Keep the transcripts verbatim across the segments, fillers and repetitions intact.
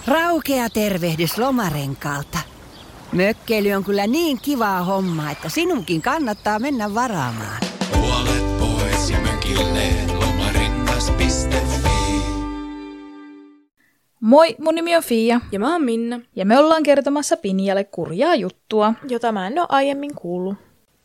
Raukea tervehdys lomarenkaalta. Mökkeily on kyllä niin kivaa hommaa, että sinunkin kannattaa mennä varaamaan. Puolet pois ja mökille lomarengas piste fi. Moi, mun nimi on Fia. Ja mä oon Minna. Ja me ollaan kertomassa Pinjalle kurjaa juttua, jota mä en oo aiemmin kuullut.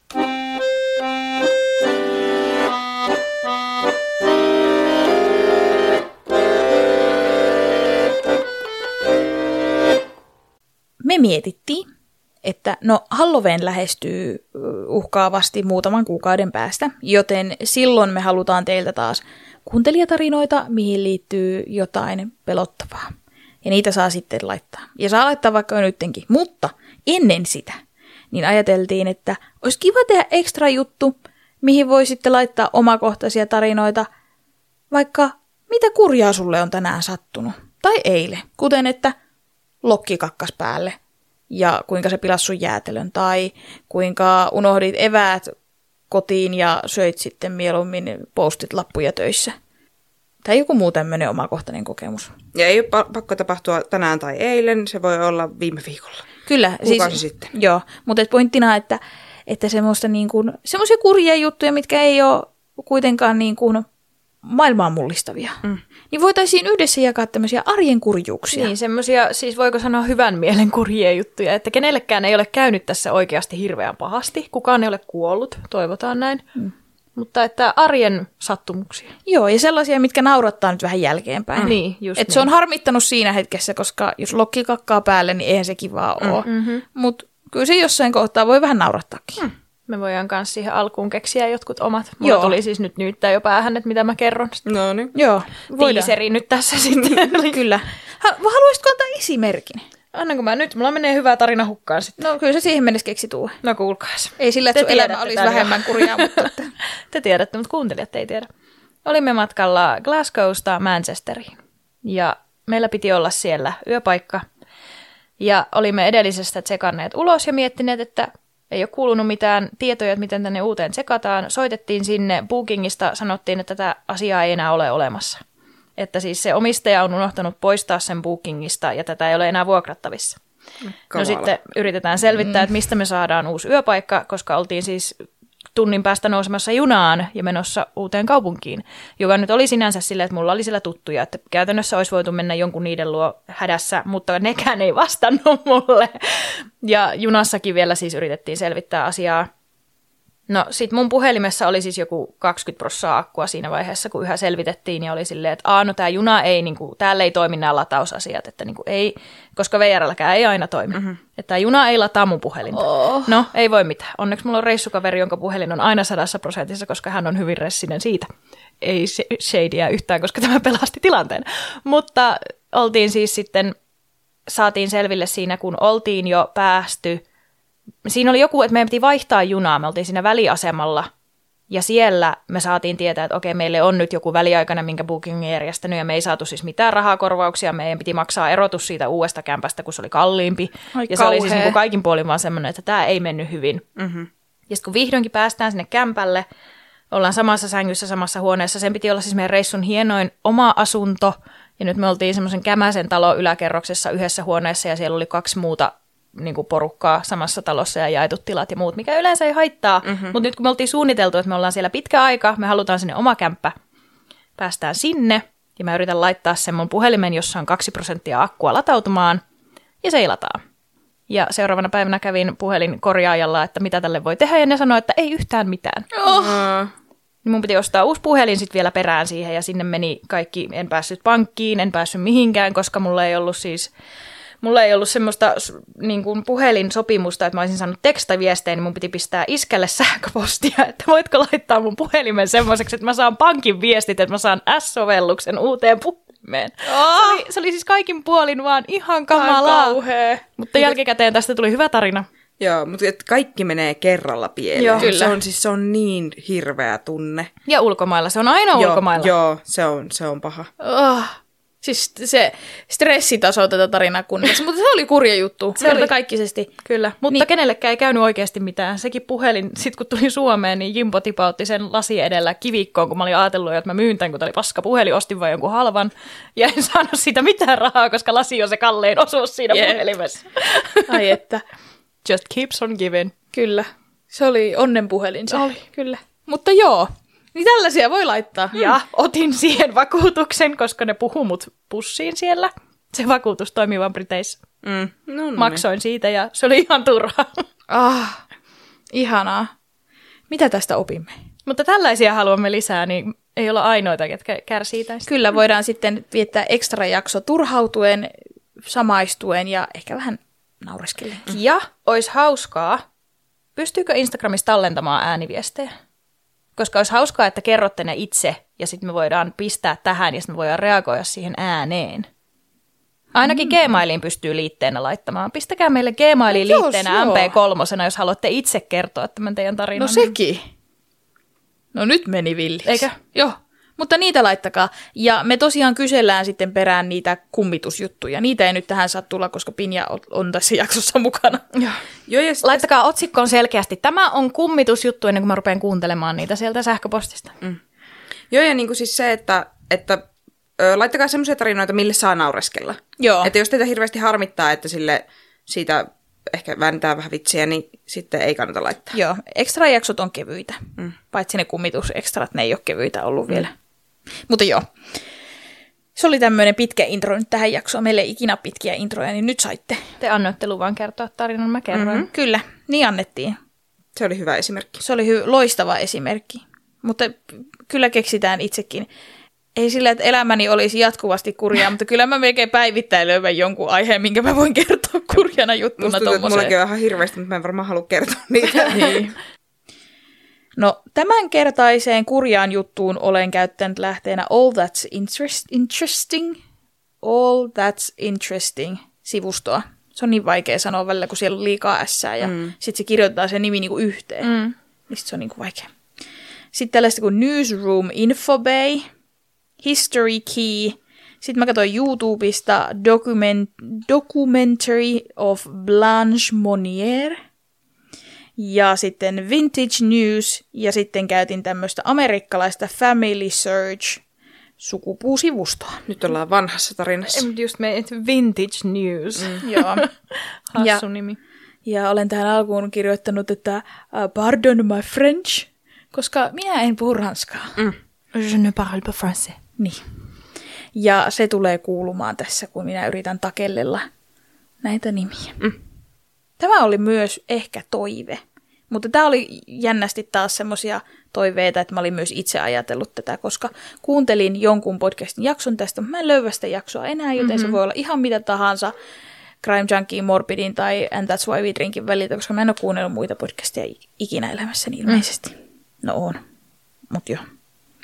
Me mietittiin, että no Halloween lähestyy uhkaavasti muutaman kuukauden päästä, joten silloin me halutaan teiltä taas kuuntelijatarinoita, mihin liittyy jotain pelottavaa. Ja niitä saa sitten laittaa. Ja saa laittaa vaikka jo nyttenkin. Mutta ennen sitä, niin ajateltiin, että olisi kiva tehdä ekstra juttu, mihin voi sitten laittaa omakohtaisia tarinoita, vaikka mitä kurjaa sulle on tänään sattunut. Tai eilen, kuten että lokki kakkas päälle ja kuinka se pilasi sun jäätelön, tai kuinka unohdit eväät kotiin ja söit sitten mieluummin postit lappuja töissä. Tai joku muu tämmöinen omakohtainen kokemus. Ja ei ole pakko tapahtua tänään tai eilen, se voi olla viime viikolla. Kyllä. Kuukausi siis, sitten. Joo, mutta pointtina, että, että semmoista niin kuin, semmoisia kurjia juttuja, mitkä ei ole kuitenkaan niin kuin maailmaa mullistavia. Mm. Niin voitaisiin yhdessä jakaa tämmöisiä arjen kurjuuksia. Niin, semmoisia, siis voiko sanoa hyvän mielen kurjia juttuja, että kenellekään ei ole käynyt tässä oikeasti hirveän pahasti. Kukaan ei ole kuollut, toivotaan näin. Mm. Mutta että arjen sattumuksia. Joo, ja sellaisia, mitkä naurattaa nyt vähän jälkeenpäin. Mm. Niin, just Et niin. se on harmittanut siinä hetkessä, koska jos lokki kakkaa päälle, niin eihän se kivaa mm. ole. Mm-hmm. Mutta kyllä se jossain kohtaa voi vähän naurattaakin. Mm. Me voidaan myös siihen alkuun keksiä jotkut omat. Mulla Joo. tuli siis nyt nyyttää jo päähän, että mitä mä kerron. No niin. Joo, tiiseri nyt tässä sitten. Kyllä. Haluaisitko antaa esimerkin? Annanko mä nyt? Mulla menee hyvää tarina hukkaan sitten. No kyllä se siihen mennessä keksi tuo. No kuulkaas. Ei sillä, että sun elämä olisi vähemmän kurjaa, mutta... Että... Te tiedätte, mutta kuuntelijat ei tiedä. Olimme matkalla Glasgowsta Manchesteriin. Ja meillä piti olla siellä yöpaikka. Ja olimme edellisestä tsekanneet ulos ja miettineet, että ei ole kuulunut mitään tietoja, että miten tänne uuteen tsekataan. Soitettiin sinne Bookingista, sanottiin, että tätä asiaa ei enää ole olemassa. Että siis se omistaja on unohtanut poistaa sen Bookingista ja tätä ei ole enää vuokrattavissa. Kamala. No sitten yritetään selvittää, että mistä me saadaan uusi yöpaikka, koska oltiin siis tunnin päästä nousemassa junaan ja menossa uuteen kaupunkiin, joka nyt oli sinänsä silleen, että mulla oli siellä tuttuja, että käytännössä olisi voitu mennä jonkun niiden luo hädässä, mutta nekään ei vastannut mulle. Ja junassakin vielä siis yritettiin selvittää asiaa. No sit mun puhelimessa oli siis joku kaksikymmentä prosenttia akkua siinä vaiheessa, kun yhä selvitettiin ja oli silleen, että aah, no tää juna ei, niinku, täällä ei toimi nämä latausasiat, että niinku ei, koska V R:lläkään ei aina toimi. Mm-hmm. Että tää juna ei lataa mun puhelinta. Oh. No, ei voi mitään. Onneksi mulla on reissukaveri, jonka puhelin on aina sadassa prosentissa, koska hän on hyvin ressinen siitä. Ei shadyä yhtään, koska tämä pelasti tilanteen. Mutta oltiin siis sitten, saatiin selville siinä, kun oltiin jo päästy. Siinä oli joku, että meidän piti vaihtaa junaa, me oltiin siinä väliasemalla ja siellä me saatiin tietää, että okei, meille on nyt joku väliaikainen, minkä Booking on järjestänyt ja me ei saatu siis mitään rahakorvauksia, meidän piti maksaa erotus siitä uudesta kämpästä, kun se oli kalliimpi. Ai ja kauhea. Se oli siis niin kuin kaikin puolin vaan semmoinen, että tämä ei mennyt hyvin. Mm-hmm. Ja sitten kun vihdoinkin päästään sinne kämpälle, ollaan samassa sängyssä, samassa huoneessa, sen piti olla siis meidän reissun hienoin oma asunto ja nyt me oltiin semmoisen kämäsen talon yläkerroksessa yhdessä huoneessa ja siellä oli kaksi muuta niin kuin porukkaa samassa talossa ja jaetut tilat ja muut, mikä yleensä ei haittaa. Mm-hmm. Mutta nyt kun me oltiin suunniteltu, että me ollaan siellä pitkä aika, me halutaan sinne oma kämppä, päästään sinne ja mä yritän laittaa sen mun puhelimen, jossa on kaksi prosenttia akkua latautumaan ja se ei lataa. Ja seuraavana päivänä kävin puhelin korjaajalla, että mitä tälle voi tehdä ja ne sanoi, että ei yhtään mitään. Oh. Niin mun piti ostaa uusi puhelin sitten vielä perään siihen ja sinne meni kaikki, en päässyt pankkiin, en päässyt mihinkään, koska mulla ei ollut siis... Mulla ei ollut semmoista niin kuin puhelinsopimusta, että mä olisin saanut tekstaviestejä, niin mun piti pistää iskälle sähköpostia, että voitko laittaa mun puhelimen semmoiseksi, että mä saan pankin viestit, että mä saan S-sovelluksen uuteen puhelimeen. Oh! Se, oli, se oli siis kaikin puolin vaan ihan kamalaa. Mutta jälkikäteen tästä tuli hyvä tarina. Joo, mutta kaikki menee kerralla pieleen. Joo, kyllä. Se on, siis, se on niin hirveä tunne. Ja ulkomailla, se on aina joo, ulkomailla. Joo, se on, se on paha. Oh. Siis se stressitaso tätä tarinaa kunnioissa, mutta se oli kurja juttu. Se oli kaikkisesti. Kyllä, mutta niin. Kenellekään ei käynyt oikeasti mitään. Sekin puhelin, sit kun tuli Suomeen, niin Jimpo tipautti sen lasi edellä kivikkoon, kun mä olin ajatellut, että mä myyn tämän, kun tää oli paska puhelin, ostin vaan jonkun halvan. Ja en saanut siitä mitään rahaa, koska lasi on se kallein osuus siinä yeah. puhelimessa. Ai että. Just keeps on giving. Kyllä. Se oli onnenpuhelin se. Oli. Kyllä. Mutta joo. Niin tällaisia voi laittaa. Ja mm. otin siihen vakuutuksen, koska ne puhuu mut pussiin siellä. Se vakuutus toimii vaan Briteissä. Mm. No, no, Maksoin niin. siitä ja se oli ihan turhaa. Ah, ihanaa. Mitä tästä opimme? Mutta tällaisia haluamme lisää, niin ei olla ainoita, ketkä kärsii tästä. Kyllä voidaan sitten viettää ekstra jakso turhautuen, samaistuen ja ehkä vähän naureskellen. Ja olisi hauskaa, pystyykö Instagramissa tallentamaan ääniviestejä? Koska olisi hauskaa, että kerrotte ne itse, ja sitten me voidaan pistää tähän, ja sitten me voidaan reagoida siihen ääneen. Ainakin mm. Gmailiin pystyy liitteenä laittamaan. Pistäkää meille Gmailiin no, liitteenä M P kolme, jos haluatte itse kertoa tämän teidän tarinan. No sekin. No nyt meni villi. Eikö? Joo. Mutta niitä laittakaa. Ja me tosiaan kysellään sitten perään niitä kummitusjuttuja. Niitä ei nyt tähän saa tulla, koska Pinja on tässä jaksossa mukana. Joo. Joo, ja laittakaa otsikkoon selkeästi. Tämä on kummitusjuttu ennen kuin mä rupean kuuntelemaan niitä sieltä sähköpostista. Mm. Joo, ja niin kuin siis se, että, että ö, laittakaa semmoisia tarinoita, mille saa naureskella. Joo. Että jos teitä hirveästi harmittaa, että sille siitä ehkä väännetään vähän vitsiä, niin sitten ei kannata laittaa. Joo, extra-jaksot on kevyitä. Mm. Paitsi ne kummitus-ekstrat, ne ei ole kevyitä ollut mm. vielä. Mutta joo, se oli tämmöinen pitkä intro nyt tähän jaksoon. Meille ei ikinä pitkiä introja, niin nyt saitte. Te annoitte luvan kertoa tarinan, mä kerroin. Mm-hmm. Kyllä, niin annettiin. Se oli hyvä esimerkki. Se oli hy- loistava esimerkki, mutta kyllä keksitään itsekin. Ei sillä, että elämäni olisi jatkuvasti kurjaa, mutta kyllä mä melkein päivittäin löydän jonkun aiheen, minkä mä voin kertoa kurjana juttuna tommoseen. Musta tuntuu, että mullakin on ihan hirveästi, mutta mä en varmaan halua kertoa niitä. Niin. No, tämänkertaiseen kurjaan juttuun olen käyttänyt lähteenä All That's interest, Interesting, All That's Interesting sivustoa. Se on niin vaikea sanoa välillä, kun siellä on liikaa ässää ja mm. sitten se kirjoitetaan se nimi niinku yhteen. Mm. Niin sit se on niinku vaikea. Sitten tällaista kuin Newsroom Infobay, History Key. Sitten mä katsoin YouTubesta document, Documentary of Blanche Monnier. Ja sitten Vintage News, ja sitten käytin tämmöistä amerikkalaista Family Search sukupuusivustoa. Nyt ollaan vanhassa tarinassa. Just made Vintage News. Mm. Joo. Hassu nimi. Ja olen tähän alkuun kirjoittanut, että uh, pardon my French, koska minä en puhu ranskaa. Mm. Je ne parle pas français. Niin. Ja se tulee kuulumaan tässä, kun minä yritän takellella näitä nimiä. Mm. Tämä oli myös ehkä toive. Mutta tämä oli jännästi taas semmoisia toiveita, että mä olin myös itse ajatellut tätä, koska kuuntelin jonkun podcastin jakson tästä, mutta mä en löyvä sitä jaksoa enää, joten mm-hmm. se voi olla ihan mitä tahansa Crime Junkie, Morbidin tai And That's Why We Drinkin väliltä, koska mä en ole kuunnellut muita podcasteja ikinä elämässäni ilmeisesti. Mm. No on, mutta joo.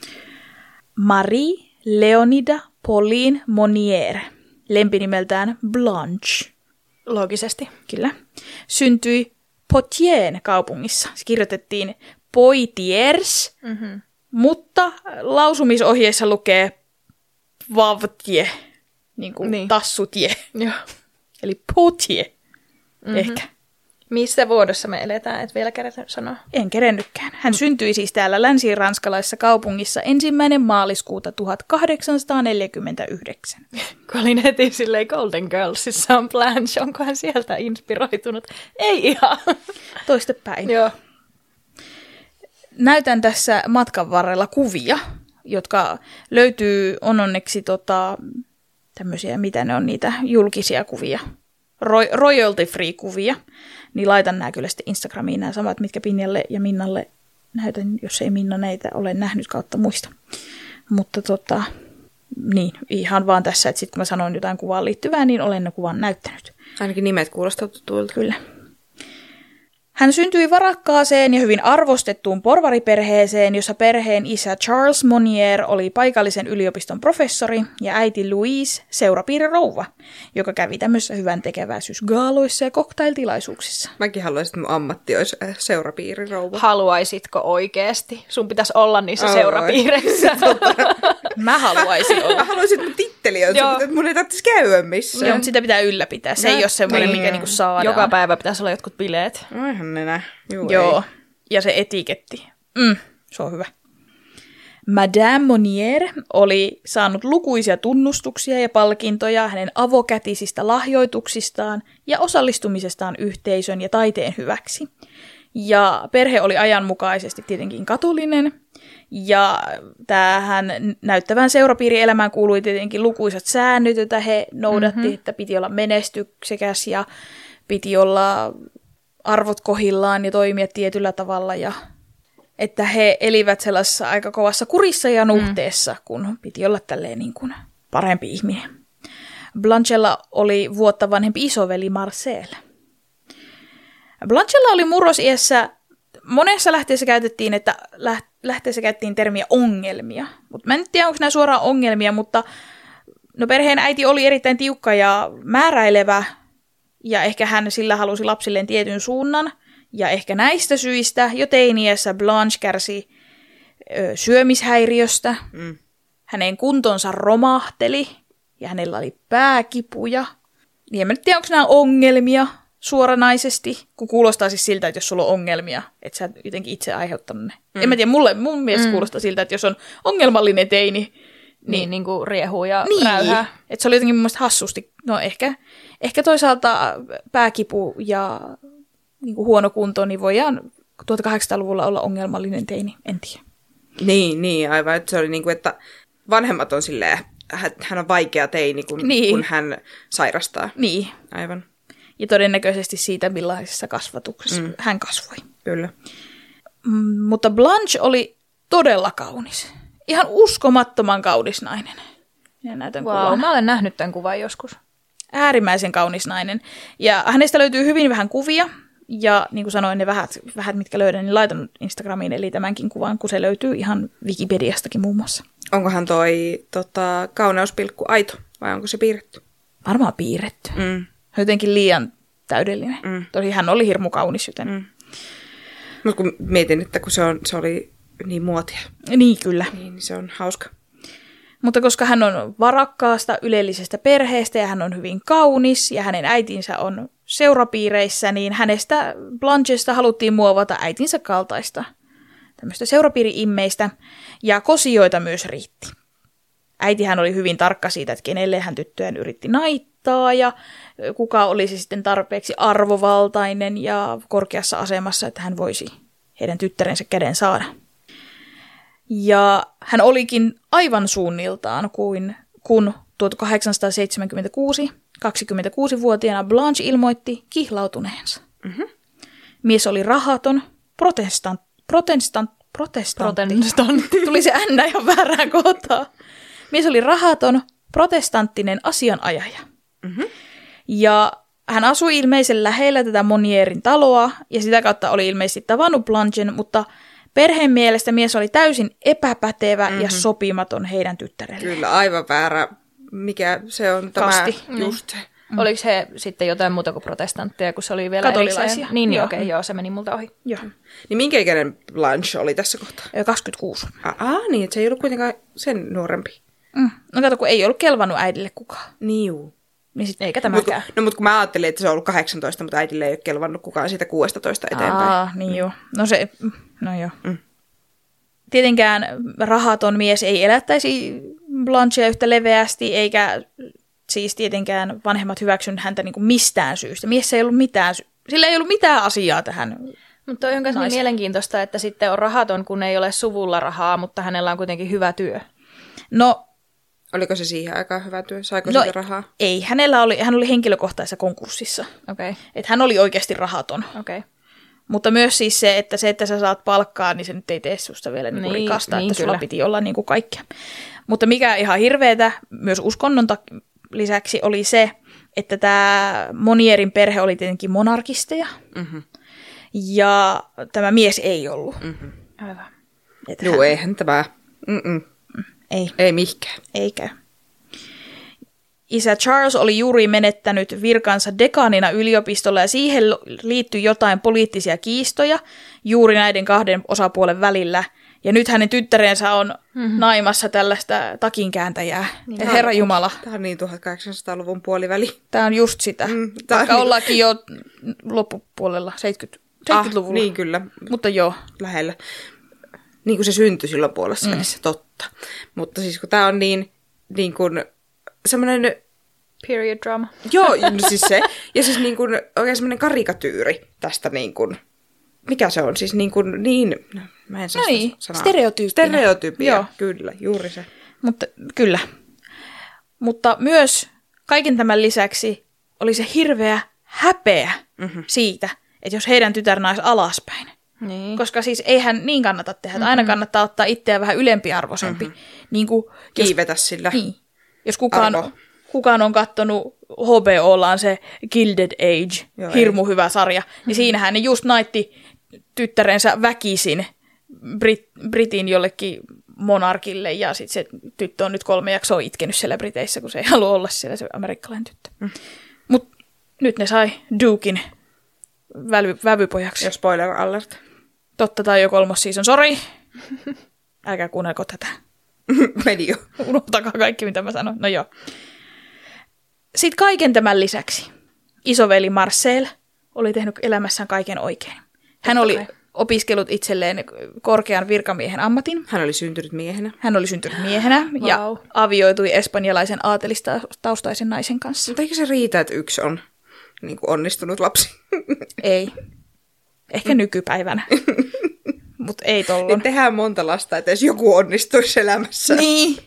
Marie Leonida Pauline Monnier, lempinimeltään Blanche. Loogisesti. Kyllä. Syntyi Poitiers kaupungissa. Se kirjoitettiin Poitiers, mm-hmm. mutta lausumisohjeissa lukee Vavtie, niin kuin niin. tassutie. Joo. Eli Poitiers, mm-hmm. ehkä. Missä vuodossa me eletään, et vielä kerätä sanoa? En kerennytkään. Hän mm. syntyi siis täällä länsi-ranskalaisessa kaupungissa ensimmäinen maaliskuuta tuhatkahdeksansataaneljäkymmentäyhdeksän. Kun olin heti silleen Golden Girlsissa on Blanche, onko hän sieltä inspiroitunut? Ei ihan. Toistepäin. Joo. Näytän tässä matkan varrella kuvia, jotka löytyy, on onneksi tota, tämmöisiä, mitä ne on niitä julkisia kuvia. Royalty-free-kuvia, niin laitan nämä kyllä sitten Instagramiin nämä samat, mitkä Pinjalle ja Minnalle näytän, jos ei Minna näitä ole nähnyt kautta muista. Mutta tota, niin, ihan vaan tässä, että sitten kun mä sanoin jotain kuvaan liittyvää, niin olen ne kuvan näyttänyt. Ainakin nimet kuulostaa tuttuilta. Kyllä. Hän syntyi varakkaaseen ja hyvin arvostettuun porvariperheeseen, jossa perheen isä Charles Monnier oli paikallisen yliopiston professori ja äiti Louise seurapiirirouva, joka kävi tämmöisissä hyvän tekeväisyysgaaloissa ja cocktailtilaisuuksissa. Mäkin haluaisin, että mun ammatti olisi seurapiirirouva. Haluaisitko oikeasti? Sun pitäisi olla niissä oh, seurapiireissä. Mä haluaisin olla. Mä haluaisin, että kuvittelijoita, mutta mun ei tarvitsisi käydä missään. Joo, mutta sitä pitää ylläpitää. Se No, ei ole semmoinen, niin. mikä niinku saadaan. Joka päivä pitäisi olla jotkut bileet. Aihan nenä. Juu, Joo, ei. ja se etiketti. Mm, se on hyvä. Madame Monnier oli saanut lukuisia tunnustuksia ja palkintoja hänen avokätisistä lahjoituksistaan ja osallistumisestaan yhteisön ja taiteen hyväksi. Ja perhe oli ajanmukaisesti tietenkin katolinen, ja tähän näyttävään seurapiirielämään kuului tietenkin lukuisat säännöt, joita he noudatti, mm-hmm. että piti olla menestyksekäs ja piti olla arvot kohillaan ja toimia tietyllä tavalla, ja että he elivät sellaisessa aika kovassa kurissa ja nuhteessa, mm. kun piti olla tälleen niin kuin parempi ihminen. Blanchella oli vuotta vanhempi isoveli Marcel. Blanchella oli murrosiässä, monessa lähteessä käytettiin, että lähteessä käytettiin termiä ongelmia. Mut mä en tiedä, onko nämä suoraan ongelmia, mutta no perheen äiti oli erittäin tiukka ja määräilevä, ja ehkä hän sillä halusi lapsilleen tietyn suunnan. Ja ehkä näistä syistä jo teiniässä Blanche kärsi ö, syömishäiriöstä. Mm. Hänen kuntonsa romahteli ja hänellä oli pääkipuja. Ja en tiedä, onko nämä ongelmia suoranaisesti, kun kuulostaa siis siltä, että jos sulla on ongelmia, että sä et jotenkin itse aiheuttanut ne. Mm. En mä tiedä, mulle, mun mielestä mm. kuulostaa siltä, että jos on ongelmallinen teini, niin, niin, niin kuin riehuu ja niin, räyhää. Että se oli jotenkin mun mielestä hassusti. No ehkä, ehkä toisaalta pääkipu ja niin kuin huono kunto, niin voidaan tuhatkahdeksansataaluvulla olla ongelmallinen teini, en tiedä. Niin, niin aivan. Että se oli niin kuin, että vanhemmat on silleen, hän on vaikea teini, kun, niin. kun hän sairastaa. Niin. Aivan. Ja todennäköisesti siitä, millaisessa kasvatuksessa mm. hän kasvoi. Kyllä. Mm, mutta Blanche oli todella kaunis. Ihan uskomattoman kaunis nainen. Ja näytän wow, kuvan. mä olen nähnyt tämän kuvan joskus. Äärimmäisen kaunis nainen. Ja hänestä löytyy hyvin vähän kuvia. Ja niin kuin sanoin, ne vähät, vähät mitkä löydän, niin laitan Instagramiin, eli tämänkin kuvan, kun se löytyy ihan Wikipediastakin muun muassa. Onkohan toi tota, kauneuspilkku aito, vai onko se piirretty? Varmaan piirretty. Mm. Jotenkin liian täydellinen. Mm. Tosi hän oli hirmu kaunis, joten... Mm. Mutta kun mietin, että kun se, on, se oli niin muotia. Niin, kyllä. Niin se on hauska. Mutta koska hän on varakkaasta, ylellisestä perheestä ja hän on hyvin kaunis ja hänen äitinsä on seurapiireissä, niin hänestä Blanchesta haluttiin muovata äitinsä kaltaista tämmöistä seurapiiri-immeistä ja kosioita myös riitti. Äitihän oli hyvin tarkka siitä, että kenelle hän tyttöään yritti naittaa ja kuka olisi sitten tarpeeksi arvovaltainen ja korkeassa asemassa, että hän voisi heidän tyttärensä käden saada. Ja hän olikin aivan suunniltaan kuin kun tuhatkahdeksansataaseitsemänkymmentäkuusi kaksikymmentäkuusivuotiaana Blanche ilmoitti kihlautuneensa. Mm-hmm. Mies oli rahaton, protestant, protestant, protestantti. Protestantti. Tuli se ännä ihan väärään kohtaan. Mies oli rahaton, protestanttinen asianajaja. Mm-hmm. Ja hän asui ilmeisen lähellä tätä Monnierin taloa, ja sitä kautta oli ilmeisesti tavannut Blanchen, mutta perheen mielestä mies oli täysin epäpätevä mm-hmm. ja sopimaton heidän tyttärelleen. Kyllä, aivan väärä. Mikä se on tämä Kasti. just se. Mm. Oliko he sitten jotain muuta kuin protestantteja, kun se oli vielä katolilaisia. Erikseen? Niin, niin okei, okay, joo, se meni multa ohi. Joo. Niin minkä ikäinen Blanche oli tässä kohtaa? kaksikymmentäkuusi. Ah, niin, että se ei ollut kuitenkaan sen nuorempi. Mm. No kato, kun ei ollut kelvannut äidille kukaan. Niin juu. Niin sit, eikä Mut, tämäkään. no mutta kun mä ajattelin, että se on ollut kahdeksantoista, mutta äidille ei ole kelvannut kukaan siitä kuusitoista eteenpäin. Aa, niin joo. No se, no joo. Mm. Tietenkään rahaton mies ei elättäisi Blanchea yhtä leveästi, eikä siis tietenkään vanhemmat hyväksynyt häntä niin kuin mistään syystä. Mies ei ollut mitään, sillä ei ollut mitään asiaa tähän. Mutta toi on myös niin mielenkiintoista, että sitten on rahaton, kun ei ole suvulla rahaa, mutta hänellä on kuitenkin hyvä työ. No, oliko se siihen aikaan hyvä työ? Saiko no, siitä rahaa? Ei, hänellä oli, hän oli henkilökohtaisessa konkurssissa. Okay. Että hän oli oikeasti rahaton. Okay. Mutta myös siis se, että se, että sä saat palkkaa, niin se nyt ei tee susta vielä niin, niin rikasta, niin, että sulla kyllä. Piti olla niin kuin kaikkea. Mutta mikä ihan hirveetä, myös uskonnon lisäksi oli se, että tämä Monnierin perhe oli tietenkin monarkisteja. Mm-hmm. Ja tämä mies ei ollut. Mm-hmm. Aivan. Joo, hän... eihän tämä. Mm-mm. Ei. Ei mihkään. Eikä. Isä Charles oli juuri menettänyt virkansa dekaanina yliopistolla ja siihen liittyi jotain poliittisia kiistoja juuri näiden kahden osapuolen välillä. Ja nyt hänen tyttärensä on mm-hmm. naimassa tällaista takinkääntäjää. Niin, Herra Jumala. Tämä on niin tuhatkahdeksansataaluvun puoliväli. Tämä on just sitä. Mm, Vaikka niin... ollaankin jo loppupuolella seitsemänkymmentäluvulla. Ah, niin kyllä. Mutta joo. Lähellä. Niin kuin se syntyi silloin puolessa välissä, mm. totta. Mutta siis kun tämä on niin, niin kuin semmoinen... Period drama. Joo, no siis se. Ja siis niin kuin oikein semmoinen karikatyyri tästä niin kuin... Mikä se on? Siis niin kuin niin... No, mä en saa no niin, sanaa. stereotyyppinen. Stereotypia, joo. Kyllä, juuri se. Mutta kyllä. Mutta myös kaiken tämän lisäksi oli se hirveä häpeä mm-hmm. siitä, että jos heidän tytär naisi alaspäin. Niin. Koska siis eihän niin kannata tehdä. Mm-hmm. Aina kannattaa ottaa itseään vähän ylempiarvoisempi. Mm-hmm. Niin kuin, jos, Kiivetä sillä niin, jos kukaan, kukaan on kattonut H B O:llaan se Gilded Age, joo, hirmu ei. Hyvä sarja, niin mm-hmm. siinähän ne just naitti tyttärensä väkisin Brit, Britin jollekin monarkille, ja sitten se tyttö on nyt kolme jaksoa itkenyt siellä Briteissä, kun se ei halua olla siellä se amerikkalainen tyttö. Mm. Mutta nyt ne sai Duken vävy, vävypojaksi. Ja spoiler alert. Totta, tai jo kolmos season, sori. Älkää kuunnelko tätä. Meni jo. Unohtakaa kaikki, mitä mä sanoin. No joo. Sitten kaiken tämän lisäksi isoveli Marcel oli tehnyt elämässään kaiken oikein. Hän oli opiskellut itselleen korkean virkamiehen ammatin. Hän oli syntynyt miehenä. Hän oli syntynyt miehenä wow. ja avioitui espanjalaisen aatelistaustaisen naisen kanssa. Mutta eikö se riitä, että yksi on niin kuin onnistunut lapsi? Ei. Ehkä nykypäivänä. Mutta ei tollon. Niin tehdään monta lasta, että edes joku onnistuisi elämässä. Niin.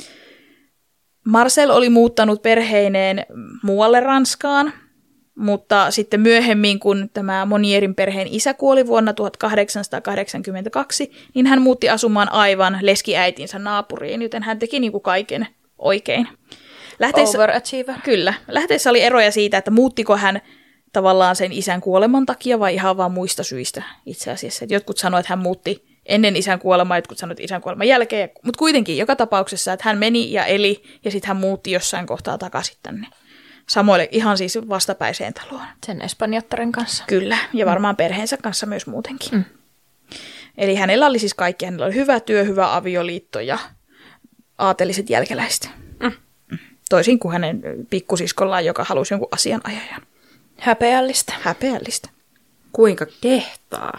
Marcel oli muuttanut perheineen muualle Ranskaan, mutta sitten myöhemmin, kun tämä Monierin perheen isä kuoli vuonna tuhatkahdeksansataakahdeksankymmentäkaksi, niin hän muutti asumaan aivan leskiäitinsä naapuriin, joten hän teki niin kuin kaiken oikein. Lähteessä, Overachiever. Kyllä. Lähteessä oli eroja siitä, että muuttiko hän tavallaan sen isän kuoleman takia vai ihan vaan muista syistä itse asiassa. Et jotkut sanoivat, että hän muutti ennen isän kuolemaa, jotkut sanoivat isän kuoleman jälkeen, mutta kuitenkin joka tapauksessa, että hän meni ja eli ja sitten hän muutti jossain kohtaa takaisin tänne. Samoille ihan siis vastapäiseen taloon. Sen espanjattaren kanssa. Kyllä, ja varmaan mm. perheensä kanssa myös muutenkin. Mm. Eli hänellä oli siis kaikki. Hänellä oli hyvä työ, hyvä avioliitto ja aateliset jälkeläiset. Mm. Toisin kuin hänen pikkusiskollaan, joka halusi jonkun asianajajan. Häpeällistä. Häpeällistä. Kuinka kehtaa?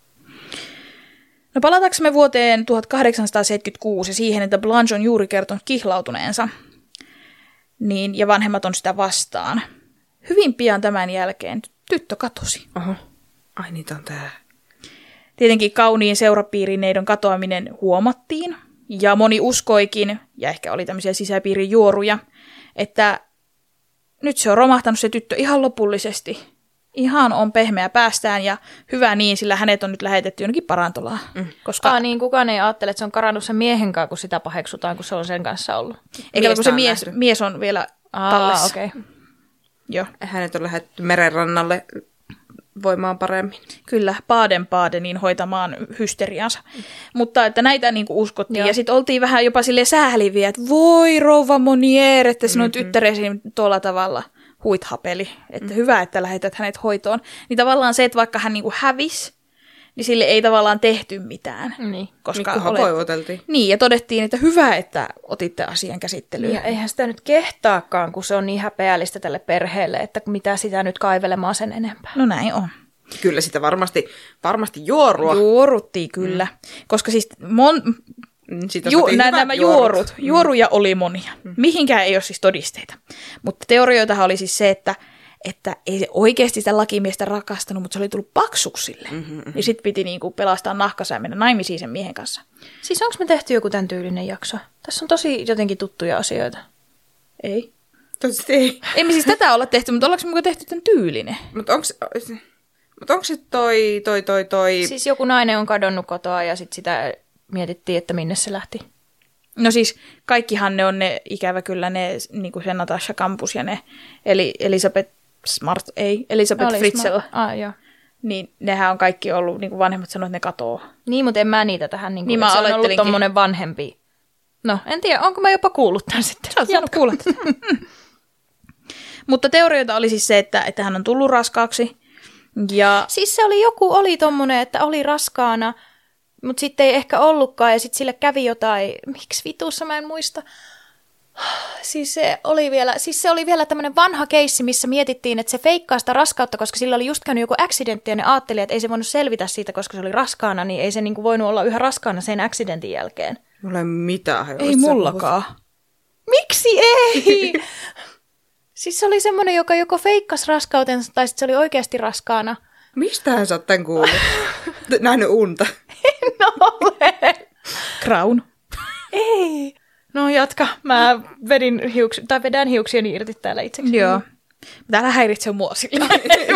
No palataksemme vuoteen tuhatkahdeksansataaseitsemänkymmentäkuusi ja siihen, että Blanche on juuri kertonut kihlautuneensa. Niin, ja vanhemmat on sitä vastaan. Hyvin pian tämän jälkeen tyttö katosi. Oho. Ai niitä on tää. Tietenkin kauniin seurapiirineidon katoaminen huomattiin. Ja moni uskoikin, ja ehkä oli tämmöisiä sisäpiirin juoruja, että nyt se on romahtanut se tyttö ihan lopullisesti. Ihan on pehmeä päästään ja hyvä niin, sillä hänet on nyt lähetetty jonnekin parantolaan. Mm. Koska... Aa, niin kukaan ei ajattele, että se on karannut sen miehen kanssa, kun sitä paheksutaan, kun se on sen kanssa ollut. Eikä kun se mies, mies on vielä Aa, tallessa. Okay. Joo. Hänet on lähetetty merenrannalle voimaan paremmin. Kyllä, Baden-Badenin hoitamaan hysteriansa. Mm. Mutta että näitä niin kuin uskottiin. Joo. Ja sitten oltiin vähän jopa silleen sääliviä, että voi rouva Monier, että sinun mm-hmm. tyttäresi tuolla tavalla huithapeli. Että mm. hyvä, että lähetät hänet hoitoon. Niin tavallaan se, että vaikka hän niin kuin hävisi, niin sille ei tavallaan tehty mitään. Niin. Koska niin olet... voivoteltiin. Niin, ja todettiin, että hyvä, että otitte asian käsittelyyn. Ja eihän sitä nyt kehtaakaan, kun se on niin häpeällistä tälle perheelle, että mitä sitä nyt kaivelemaan sen enempää. No näin on. Kyllä sitä varmasti, varmasti juorua. Juoruttiin kyllä. Mm. Koska siis mon... Ju, nä, nämä juorut, juorut mm. juoruja oli monia. Mm. Mihinkään ei ole siis todisteita. Mutta teorioitahan oli siis se, että että ei se oikeasti sitä lakimiestä rakastanut, mutta se oli tullut paksuksille. Mm-hmm. Ja sitten piti niinku pelastaa nahkansa ja mennä naimisiin sen miehen kanssa. Siis onko me tehty joku tämän tyylinen jakso? Tässä on tosi jotenkin tuttuja asioita. Ei. Tosi ei. Ei me siis tätä olla tehty, mutta ollaanko me tehty tämän tyylinen? Mutta onko mut se toi, toi, toi, toi... Siis joku nainen on kadonnut kotoa ja sitten sitä mietittiin, että minne se lähti. No siis kaikkihan ne on ne, ikävä kyllä ne, niin kuin se Natasha Campus ja ne, eli Elisabeth Smart, ei, Elisabeth Oli Fritzl. Ah, joo. Niin nehän on kaikki ollut, niin kuin vanhemmat sanoivat, että ne katoo. Niin, mutta en mä niitä tähän, niin kuin, niin että se on ollut tommonen vanhempi. No, en tiedä, onko mä jopa kuullut tämän sitten. Sä oot saanut kuulla. Mutta teorioita oli siis se, että, että hän on tullut raskaaksi. Ja... Siis se oli joku, oli tommonen, että oli raskaana Mutta sitten ei ehkä ollutkaan ja sitten sille kävi jotain, miksi vitussa mä en muista. Siis se oli vielä, siis se oli vielä tämmöinen vanha keissi, missä mietittiin, että se feikkaa sitä raskautta, koska sillä oli just käynyt joku accidentti ja ne ajatteli, että ei se voinut selvitä siitä, koska se oli raskaana, niin ei se niinku voinut olla yhä raskaana sen accidentin jälkeen. Mulla ei mitään. Ei mullakaan. Miksi ei? Siis se oli semmoinen, joka joko feikkasi raskautensa tai sitten se oli oikeasti raskaana. Mistähän sä oot tän kuullut? Nähnyt unta? En ole. Crown. Ei. No jatka. Mä vedin hiuks, tai vedän hiuksiani irti täällä itseksi. Joo. Täällä häiritsee mua sillä.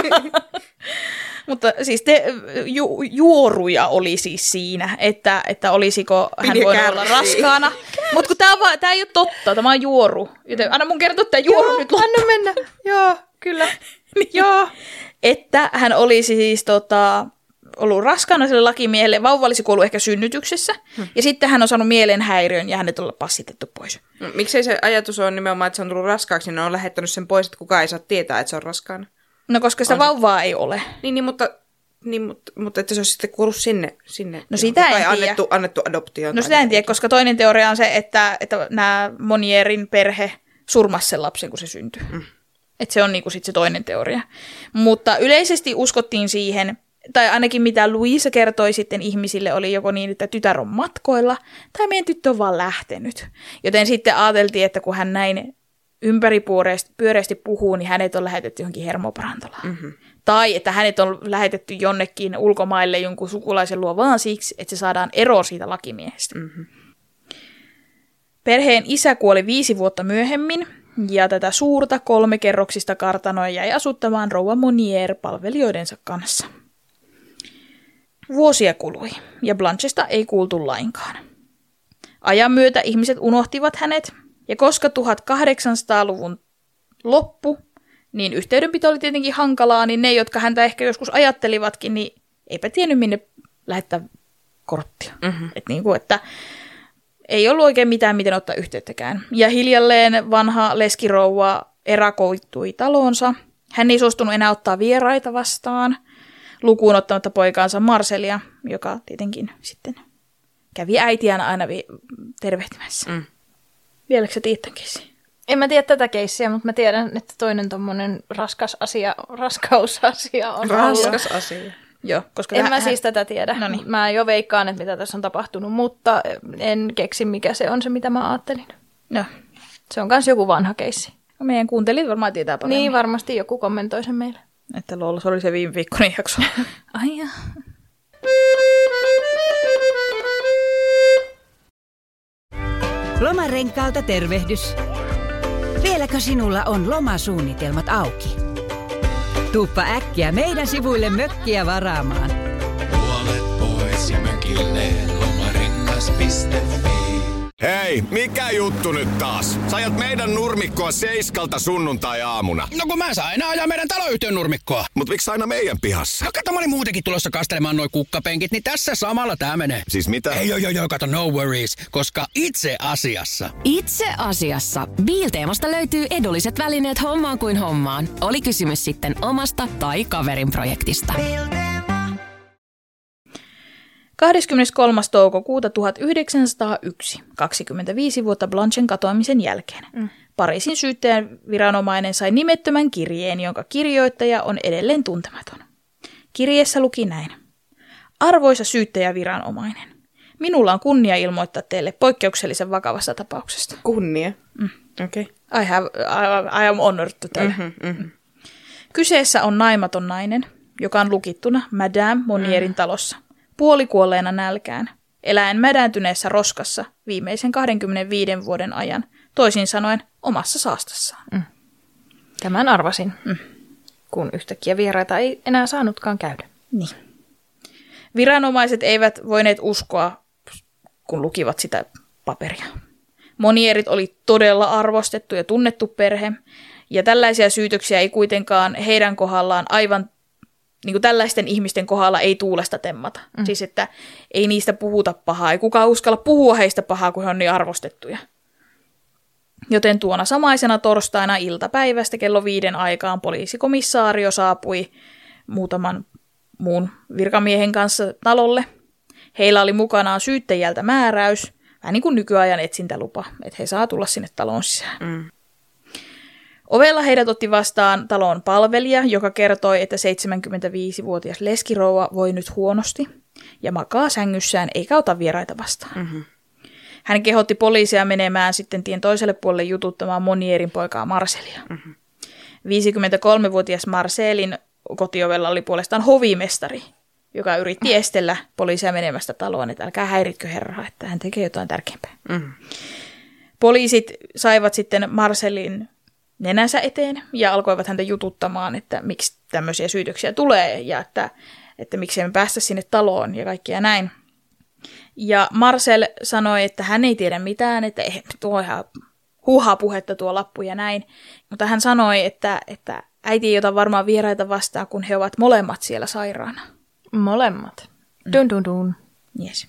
Mutta siis te, ju, juoruja oli siis siinä, että, että olisiko hän Pini voinut olla raskaana. Mutta kun tämä ei ole totta, tämä on juoru. Joten anna mun kertoa tämä juoru Joo, nyt loppuun. anna mennä. Joo, kyllä. Joo. Että hän olisi siis tota, ollut raskaana sille lakimiehelle, vauva olisi kuollut ehkä synnytyksessä, hmm. ja sitten hän on saanut mielenhäiriön ja hänet on passitettu pois. No, miksei se ajatus ole nimenomaan, että se on tullut raskaaksi, niin ne on lähettänyt sen pois, että kukaan ei saa tietää, että se on raskaana? No koska sitä on vauvaa se... ei ole. Niin, niin mutta, niin, mutta, mutta että se olisi sitten kuollut sinne. sinne no sitä en tiedä. Annettu, annettu adoptioon. No sitä en tiedä, koska toinen teoria on se, että, että nämä Monierin perhe surmasi sen lapsen, kun se syntyi. Mm. Että se on niinku sit se toinen teoria. Mutta yleisesti uskottiin siihen, tai ainakin mitä Louisa kertoi sitten ihmisille, oli joko niin, että tytär on matkoilla, tai meidän tyttö on vaan lähtenyt. Joten sitten ajateltiin, että kun hän näin ympäripyöreästi puhuu, niin hänet on lähetetty johonkin hermoparantolaan. Mm-hmm. Tai että hänet on lähetetty jonnekin ulkomaille jonkun sukulaisen luo vaan siksi, että se saadaan ero siitä lakimiehestä. Mm-hmm. Perheen isä kuoli viisi vuotta myöhemmin, ja tätä suurta kolmekerroksista kartanoa jäi asuttamaan rouva Monier palvelijoidensa kanssa. Vuosia kului, ja Blanchesta ei kuultu lainkaan. Ajan myötä ihmiset unohtivat hänet, ja koska tuhatkahdeksansataaluvun loppu, niin yhteydenpito oli tietenkin hankalaa, niin ne, jotka häntä ehkä joskus ajattelivatkin, niin eipä tiennyt minne lähettää korttia. Mm-hmm. Et niin kuin, että ei ollut oikein mitään, miten ottaa yhteyttäkään. Ja hiljalleen vanha leskirouva erakoitui taloonsa. Hän ei suostunut enää ottaa vieraita vastaan, lukuun ottamatta poikaansa Marcelia, joka tietenkin sitten kävi äitiään aina vi- tervehtimässä. Mm. Vieläkö sä tiedät tämän keissiä? En mä tiedä tätä keissiä, mutta mä tiedän, että toinen tommonen raskas asia, raskausasia on Raskas ollut. asia. Joo, koska en tähän, mä hän... siis tätä tiedä. Noniin. Mä jo veikkaan, että mitä tässä on tapahtunut, mutta en keksi, mikä se on se, mitä mä ajattelin. No. Se on kans joku vanha keissi. No, meidän kuuntelijat varmaan tietää paremmin. Niin, varmasti joku kommentoi sen meille. Että lol, se oli se viime viikkoinen jakso. Ai jaa. Lomarenkaalta tervehdys. Vieläkö sinulla on lomasuunnitelmat auki? Tuuppa äkkiä meidän sivuille mökkiä varaamaan. Puolet pois ja mökille lomarengas piste fi. Hei, mikä juttu nyt taas? Sä ajat meidän nurmikkoa seiskalta sunnuntai-aamuna. No kun mä saan aina ajaa meidän taloyhtiön nurmikkoa. Mut miksi aina meidän pihassa? No kato, mä olin muutenkin tulossa kastelemaan noi kukkapenkit, niin tässä samalla tää menee. Siis mitä? Ei joo joo joo, kato, no worries, koska itse asiassa... Itse asiassa Biilteemasta löytyy edulliset välineet hommaan kuin hommaan. Oli kysymys sitten omasta tai kaverin projektista. kahdeskymmeneskolmas toukokuuta tuhatyhdeksänsataayksi, kaksikymmentäviisi vuotta Blanchen katoamisen jälkeen. Mm. Pariisin syyttäjän viranomainen sai nimettömän kirjeen, jonka kirjoittaja on edelleen tuntematon. Kirjeessä luki näin. Arvoisa syyttäjäviranomainen, minulla on kunnia ilmoittaa teille poikkeuksellisen vakavasta tapauksesta. Kunnia? Mm. Okei. Okay. I, have, I, I am honored to tell. Mm-hmm, mm-hmm. Kyseessä on naimaton nainen, joka on lukittuna Madame Monierin mm. talossa. Puolikuolleena nälkään, eläen mädäntyneessä roskassa viimeisen kaksikymmentäviisi vuoden ajan, toisin sanoen omassa saastassaan. Mm. Tämän arvasin, mm. kun yhtäkkiä vieraita ei enää saanutkaan käydä. Niin. Viranomaiset eivät voineet uskoa, kun lukivat sitä paperia. Monierit oli todella arvostettu ja tunnettu perhe, ja tällaisia syytöksiä ei kuitenkaan heidän kohdallaan aivan niin kuin tällaisten ihmisten kohdalla ei tuulesta temmata. Mm. Siis, että ei niistä puhuta pahaa. Ei kukaan uskalla puhua heistä pahaa, kun he on niin arvostettuja. Joten tuona samaisena torstaina iltapäivästä kello viiden aikaan poliisikomissaario saapui muutaman muun virkamiehen kanssa talolle. Heillä oli mukanaan syyttäjältä määräys, vähän niin kuin nykyajan etsintälupa, että he saa tulla sinne taloon sisään. Mm. Ovella heidät otti vastaan talon palvelija, joka kertoi, että seitsemänkymmentäviisivuotias leskirouva voi nyt huonosti ja makaa sängyssään eikä ota vieraita vastaan. Mm-hmm. Hän kehotti poliisia menemään sitten tien toiselle puolelle jututtamaan Monierin poikaa Marcelia. Mm-hmm. viisikymmentäkolmevuotias Marcelin kotiovella oli puolestaan hovimestari, joka yritti estellä poliisia menemästä taloon, että älkää häiritkö herraa, että hän tekee jotain tärkeämpää. Mm-hmm. Poliisit saivat sitten Marcelin nenänsä eteen ja alkoivat häntä jututtamaan, että miksi tämmöisiä syytöksiä tulee ja että, että miksi me päästä sinne taloon ja kaikkia näin. Ja Marcel sanoi, että hän ei tiedä mitään, että ei, tuo ihan huuhaa puhetta tuo lappu ja näin. Mutta hän sanoi, että, että äiti ei ota varmaan vieraita vastaan, kun he ovat molemmat siellä sairaana. Molemmat. Dun dun dun. Yes.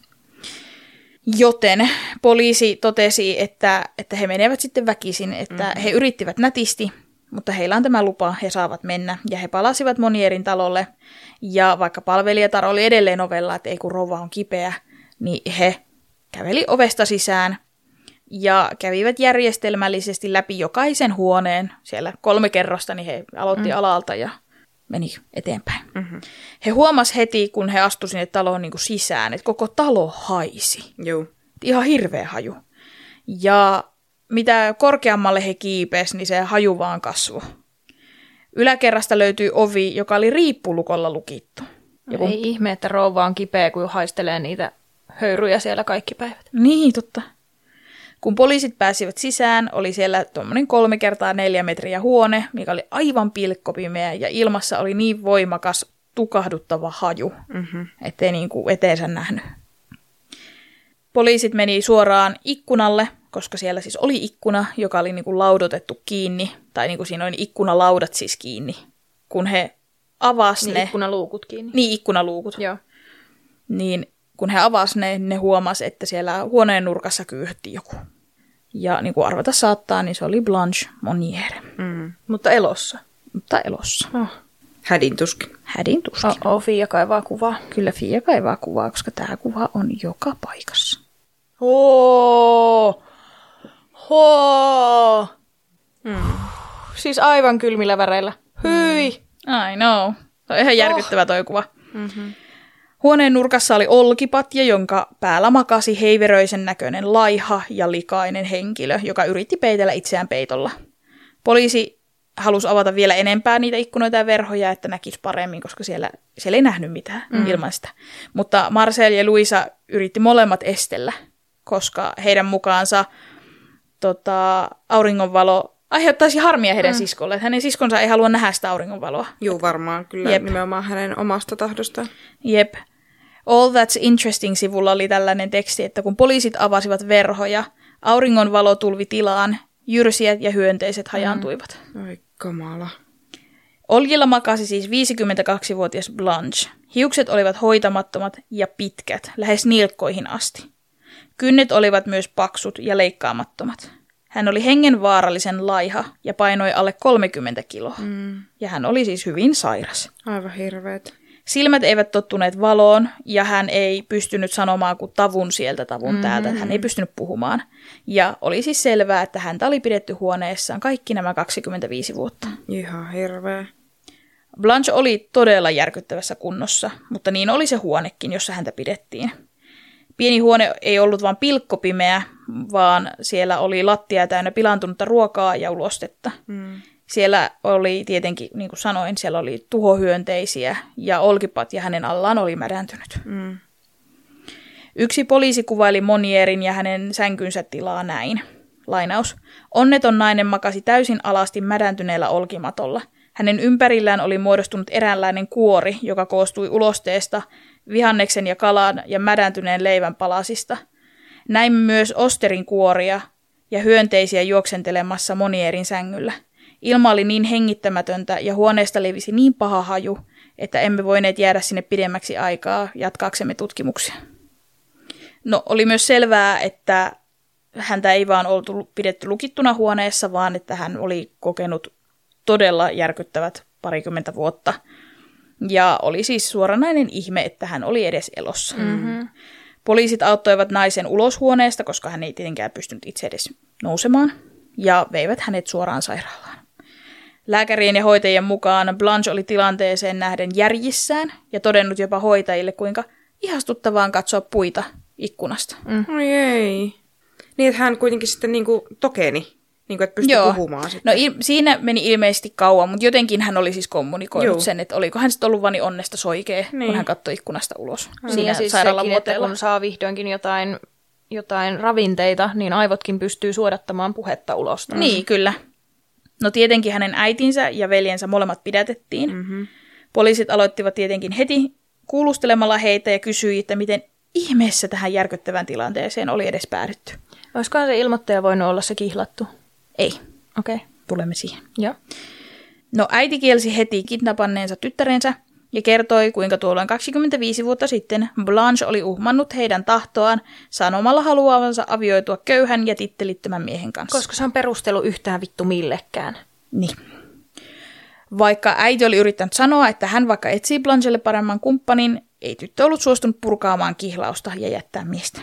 Joten poliisi totesi, että, että he menevät sitten väkisin, että mm-hmm. he yrittivät nätisti, mutta heillä on tämä lupa, he saavat mennä. Ja he palasivat Monierin talolle, ja vaikka palvelijatar oli edelleen ovella, että ei kun rouva on kipeä, niin he käveli ovesta sisään ja kävivät järjestelmällisesti läpi jokaisen huoneen. Siellä kolme kerrosta, niin he aloitti mm. alalta ja meni eteenpäin. Mm-hmm. He huomasivat heti, kun he astuivat sinne taloon niin kuin sisään, että koko talo haisi. Joo. Ihan hirveä haju. Ja mitä korkeammalle he kiipesivät, niin se haju vaan kasvoi. Yläkerrasta löytyi ovi, joka oli riippulukolla lukittu. Ja kun... Ei ihme, että rouva on kipeä, kun haistelee niitä höyryjä siellä kaikki päivät. Niin, totta. Kun poliisit pääsivät sisään, oli siellä tuommoinen kolme kertaa neljä metriä huone, mikä oli aivan pilkkopimeä ja ilmassa oli niin voimakas, tukahduttava haju, mm-hmm. ettei niinku eteensä nähnyt. Poliisit meni suoraan ikkunalle, koska siellä siis oli ikkuna, joka oli niinku laudotettu kiinni, tai niinku siinä oli ikkunalaudat siis kiinni. Kun he avasivat niin ne... ikkunaluukut kiinni. Niin, ikkunaluukut. Joo. Niin kun he avasivat ne, ne huomasi, että siellä huoneen nurkassa kyyhötti joku. Ja niin kuin arvata saattaa, niin se oli Blanche Monier. Mm. Mutta elossa. Mutta elossa. Oh. Hädin tuskin. Hädin tuskin. Oh, oh, Fia kaivaa kuvaa. Kyllä Fia kaivaa kuvaa, koska tämä kuva on joka paikassa. Oo! Hoo! Mm. Siis aivan kylmillä väreillä. Hyi! I know. Se on ihan järkyttävä toi kuva. Mm-hmm. Huoneen nurkassa oli olkipatja, jonka päällä makasi heiveröisen näköinen laiha ja likainen henkilö, joka yritti peitellä itseään peitolla. Poliisi halusi avata vielä enempää niitä ikkunoita ja verhoja, että näkisi paremmin, koska siellä, siellä ei nähnyt mitään mm. ilman sitä. Mutta Marcel ja Luisa yritti molemmat estellä, koska heidän mukaansa tota, auringonvalo aiheuttaisi harmia heidän mm. siskolle. Että hänen siskonsa ei halua nähdä sitä auringonvaloa. Joo, varmaan kyllä. Jep. Nimenomaan hänen omasta tahdostaan. Jep. All That's Interesting-sivulla oli tällainen teksti, että kun poliisit avasivat verhoja, auringonvalo tulvi tilaan, jyrsijät ja hyönteiset hajaantuivat. Mm. Oi kamala. Oljilla makasi siis viisikymmentäkaksivuotias Blanche. Hiukset olivat hoitamattomat ja pitkät, lähes nilkkoihin asti. Kynnet olivat myös paksut ja leikkaamattomat. Hän oli hengenvaarallisen laiha ja painoi alle kolmekymmentä kiloa. Mm. Ja hän oli siis hyvin sairas. Aivan hirveet. Silmät eivät tottuneet valoon ja hän ei pystynyt sanomaan kuin tavun sieltä, tavun mm-hmm. täältä. Hän ei pystynyt puhumaan. Ja oli siis selvää, että häntä oli pidetty huoneessaan kaikki nämä kaksikymmentäviisi vuotta. Ihan hirveä. Blanche oli todella järkyttävässä kunnossa, mutta niin oli se huonekin, jossa häntä pidettiin. Pieni huone ei ollut vain pilkkopimeä, vaan siellä oli lattia täynnä pilaantunutta ruokaa ja ulostetta. Mm. Siellä oli tietenkin, niin kuin sanoin, siellä oli tuhohyönteisiä ja olkipatja hänen allaan oli mädäntynyt. Mm. Yksi poliisi kuvaili Monierin ja hänen sänkynsä tilaa näin. Lainaus. Onneton nainen makasi täysin alasti mädäntyneellä olkimatolla. Hänen ympärillään oli muodostunut eräänlainen kuori, joka koostui ulosteesta, vihanneksen ja kalan ja mädäntyneen leivän palasista. Näimme myös osterin kuoria ja hyönteisiä juoksentelemassa Monierin sängyllä. Ilma oli niin hengittämätöntä ja huoneesta levisi niin paha haju, että emme voineet jäädä sinne pidemmäksi aikaa jatkaaksemme tutkimuksia. No, oli myös selvää, että häntä ei vaan oltu pidetty lukittuna huoneessa, vaan että hän oli kokenut todella järkyttävät parikymmentä vuotta. Ja oli siis suoranainen ihme, että hän oli edes elossa. Mm-hmm. Poliisit auttoivat naisen ulos huoneesta, koska hän ei tietenkään pystynyt itse edes nousemaan, ja veivät hänet suoraan sairaalaan. Lääkärien ja hoitajien mukaan Blanche oli tilanteeseen nähden järjissään ja todennut jopa hoitajille, kuinka ihastuttavaan katsoa puita ikkunasta. Mm. Oi ei. Niin, että hän kuitenkin sitten niinku tokeni, niinku, että pystyi Joo. puhumaan sitten. No il- siinä meni ilmeisesti kauan, mutta jotenkin hän oli siis kommunikoinut Joo. sen, että oliko hän sitten ollut vaan niin onnesta soikea, niin. kun hän katsoi ikkunasta ulos. Niin Siinä ja siis sairaalan sekin, että vuoteella. kun saa vihdoinkin jotain, jotain ravinteita, niin aivotkin pystyy suodattamaan puhetta ulos. Mm. Niin, kyllä. No tietenkin hänen äitinsä ja veljensä molemmat pidätettiin. Mm-hmm. Poliisit aloittivat tietenkin heti kuulustelemalla heitä ja kysyi, että miten ihmeessä tähän järkyttävään tilanteeseen oli edes päädytty. Olisikohan se ilmoittaja voinut olla se kihlattu? Ei. Okei. Okay. Tulemme siihen. Joo. No äiti kielsi heti kidnappanneensa tyttärensä ja kertoi, kuinka tuolloin kaksikymmentäviisi vuotta sitten Blanche oli uhmannut heidän tahtoaan sanomalla haluavansa avioitua köyhän ja tittelittömän miehen kanssa. Koska se on perustelu yhtään vittu millekään. Niin. Vaikka äiti oli yrittänyt sanoa, että hän vaikka etsii Blanchelle paremman kumppanin, ei tyttö ollut suostunut purkaamaan kihlausta ja jättää miestä.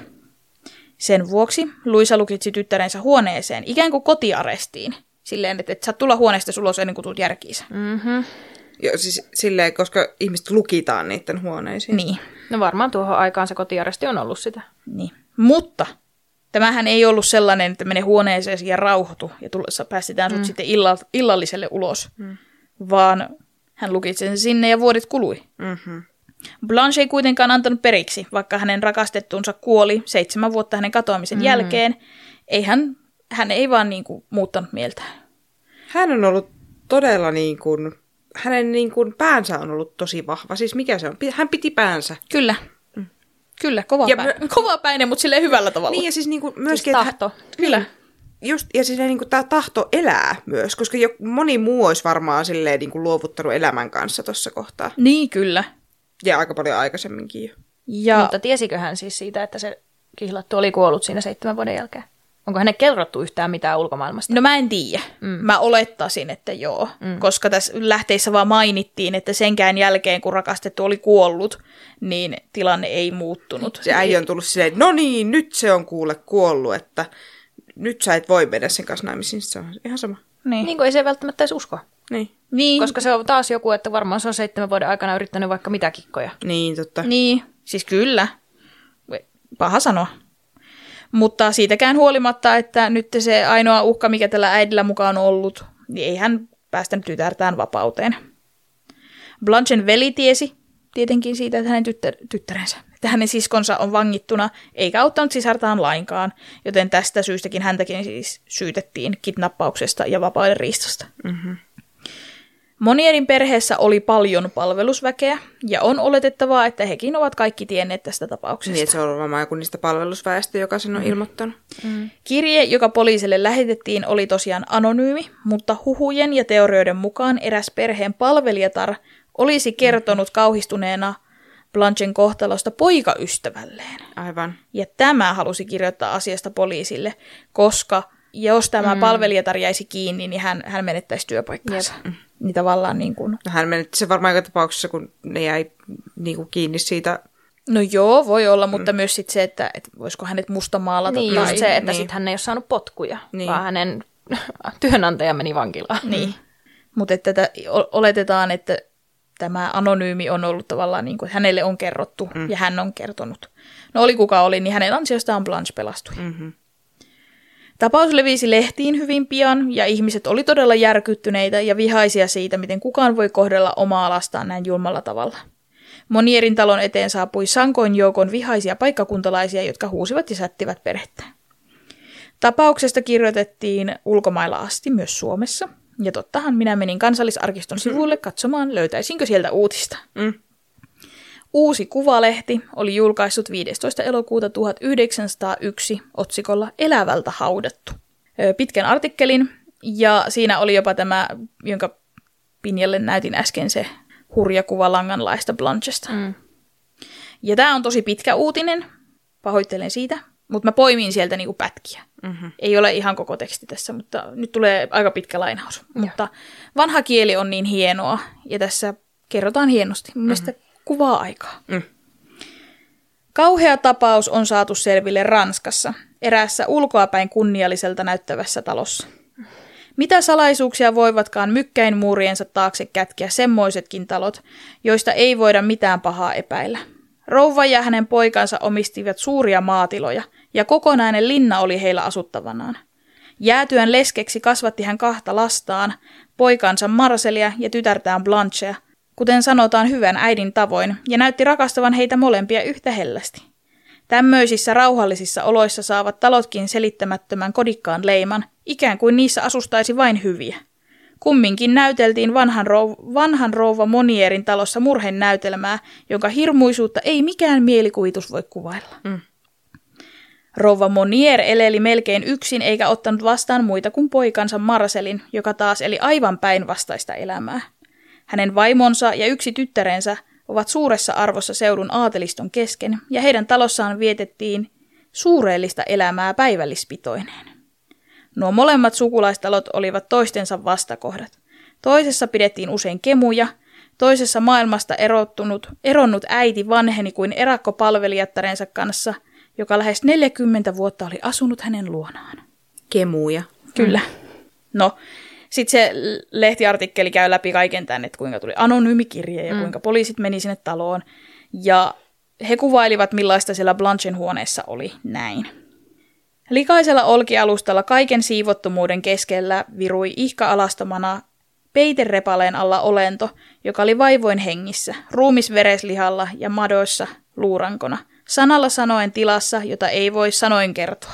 Sen vuoksi Luisa lukitsi tyttärensä huoneeseen, ikään kuin kotiarestiin, silleen, että et saa tulla huoneesta ulos ennen kuin tulet järkiinsä. Mm-hmm. Joo, siis silleen, koska ihmiset lukitaan niiden huoneisiin. Niin. No varmaan tuohon aikaan se kotiaresti on ollut sitä. Niin. Mutta tämähän ei ollut sellainen, että mene huoneeseen ja rauhoitu ja tullessa päästetään sut mm. sitten illa, illalliselle ulos, mm. vaan hän lukitsi sen sinne ja vuodet kului. Mm-hmm. Blanche ei kuitenkaan antanut periksi, vaikka hänen rakastettunsa kuoli seitsemän vuotta hänen katoamisen mm. jälkeen. Ei hän, hän ei vaan niin kuin muuttanut mieltään. Hän on ollut todella niin kuin, hänen niin kuin päänsä on ollut tosi vahva. Siis mikä se on? Hän piti päänsä. Kyllä. Mm. Kyllä, kova, ja pää. my- kova päinen, mutta silleen hyvällä tavalla. Niin ja siis niin kuin myöskin, siis tahto. Hän, kyllä. Just, ja siis niin kuin tämä tahto elää myös, koska jo, moni muu olisi varmaan silleen niin kuin luovuttanut elämän kanssa tuossa kohtaa. Niin, kyllä. Ja aika paljon aikaisemminkin jo. Ja... Mutta tiesikö hän siis siitä, että se kihlattu oli kuollut siinä seitsemän vuoden jälkeen? Onko hänen kerrottu yhtään mitään ulkomaailmasta? No mä en tiedä. Mm. Mä olettaisin, että joo. Mm. Koska tässä lähteissä vaan mainittiin, että senkään jälkeen, kun rakastettu oli kuollut, niin tilanne ei muuttunut. Se äijä on tullut silleen, no niin, nyt se on kuule kuollut, että nyt sä et voi mennä sen kanssa naimisiin. Se on ihan sama. Niin. Niin kuin ei se välttämättä edes usko. Niin. Niin. Koska se on taas joku, että varmaan se on seitsemän vuoden aikana yrittänyt vaikka mitä kikkoja. Niin, totta. Niin, siis kyllä. Paha sanoa. Mutta siitäkään huolimatta, että nyt se ainoa uhka, mikä tällä äidillä mukaan on ollut, niin ei hän päästänyt tytärtään vapauteen. Blanchen veli tiesi tietenkin siitä, että hänen tyttär- tyttärensä, että hänen siskonsa on vangittuna, eikä auttanut sisartaan lainkaan, joten tästä syystäkin häntäkin siis syytettiin kidnappauksesta ja vapauden riistosta. Mm-hmm. Monierin perheessä oli paljon palvelusväkeä, ja on oletettavaa, että hekin ovat kaikki tienneet tästä tapauksesta. Niin, että se on varmaan joku niistä palvelusväestä, joka sen on mm. ilmoittanut. Mm. Kirje, joka poliisille lähetettiin, oli tosiaan anonyymi, mutta huhujen ja teorioiden mukaan eräs perheen palvelijatar olisi kertonut kauhistuneena Blanchen kohtalosta poikaystävälleen. Aivan. Ja tämä halusi kirjoittaa asiasta poliisille, koska jos tämä mm. palvelijatar jäisi kiinni, niin hän, hän menettäisi työpaikkansa. Yep. Niin tavallaan niin kuin... No hän menetti se varmaan joka tapauksessa, kun ne jäi niin kuin kiinni siitä. No joo, voi olla, mutta mm. myös sit se, että, että voisiko hänet mustamaalata. Niin, tai... just se, että niin. sit hän ei ole saanut potkuja, niin. vaan hänen työnantaja meni vankilaan. Niin, mutta että tätä, oletetaan, että tämä anonyymi on ollut tavallaan niin kuin, että hänelle on kerrottu mm. ja hän on kertonut. No oli kuka oli, niin hänen ansiostaan Blanche pelastui. Mm-hmm. Tapaus levisi lehtiin hyvin pian, ja ihmiset oli todella järkyttyneitä ja vihaisia siitä, miten kukaan voi kohdella omaa lastaan näin julmalla tavalla. Monierin talon eteen saapui sankoin joukon vihaisia paikkakuntalaisia, jotka huusivat ja sättivät perhettä. Tapauksesta kirjoitettiin ulkomailla asti myös Suomessa, ja tottahan minä menin Kansallisarkiston sivuille katsomaan, löytäisinkö sieltä uutista. Mm. Uusi Kuvalehti oli julkaissut viidestoista elokuuta tuhatyhdeksänsataayksi otsikolla Elävältä haudattu. Pitkän artikkelin, ja siinä oli jopa tämä, jonka Pinjalle näytin äsken, se hurja kuva langanlaista Blanchesta. Mm. Ja tämä on tosi pitkä uutinen, pahoittelen siitä, mutta mä poimin sieltä niinku pätkiä. Mm-hmm. Ei ole ihan koko teksti tässä, mutta nyt tulee aika pitkä lainaus. Ja. Mutta vanha kieli on niin hienoa, ja tässä kerrotaan hienosti. Mun mielestä mm-hmm. kuvaa aikaa. Mm. Kauhea tapaus on saatu selville Ranskassa, eräässä ulkoapäin kunnialliselta näyttävässä talossa. Mitä salaisuuksia voivatkaan mykkäin muuriensa taakse kätkeä semmoisetkin talot, joista ei voida mitään pahaa epäillä. Rouva ja hänen poikansa omistivat suuria maatiloja, ja kokonainen linna oli heillä asuttavanaan. Jäätyään leskeksi kasvatti hän kahta lastaan, poikansa Marcelia ja tytärtään Blanchea, kuten sanotaan hyvän äidin tavoin, ja näytti rakastavan heitä molempia yhtä hellästi. Tämmöisissä rauhallisissa oloissa saavat talotkin selittämättömän kodikkaan leiman, ikään kuin niissä asustaisi vain hyviä. Kumminkin näyteltiin vanhan, rou- vanhan rouva Monierin talossa murhen näytelmää, jonka hirmuisuutta ei mikään mielikuvitus voi kuvailla. Mm. Rouva Monier eleli melkein yksin eikä ottanut vastaan muita kuin poikansa Marcelin, joka taas eli aivan päinvastaista elämää. Hänen vaimonsa ja yksi tyttärensä ovat suuressa arvossa seudun aateliston kesken, ja heidän talossaan vietettiin suureellista elämää päivällispitoineen. Nuo molemmat sukulaistalot olivat toistensa vastakohdat. Toisessa pidettiin usein kemuja, toisessa maailmasta erottunut, eronnut äiti vanheni kuin erakkopalvelijattarensa kanssa, joka lähes neljäkymmentä vuotta oli asunut hänen luonaan. Kemuja. Kyllä. No, sitten se lehtiartikkeli käy läpi kaiken tämän, että kuinka tuli anonyymi kirje ja mm. kuinka poliisit meni sinne taloon. Ja he kuvailivat, millaista siellä Blanchen huoneessa oli näin. Likaisella olkialustalla kaiken siivottomuuden keskellä virui ihka-alastomana peiterepaleen alla olento, joka oli vaivoin hengissä, ruumis vereslihalla ja madoissa luurankona, sanalla sanoen tilassa, jota ei voi sanoin kertoa.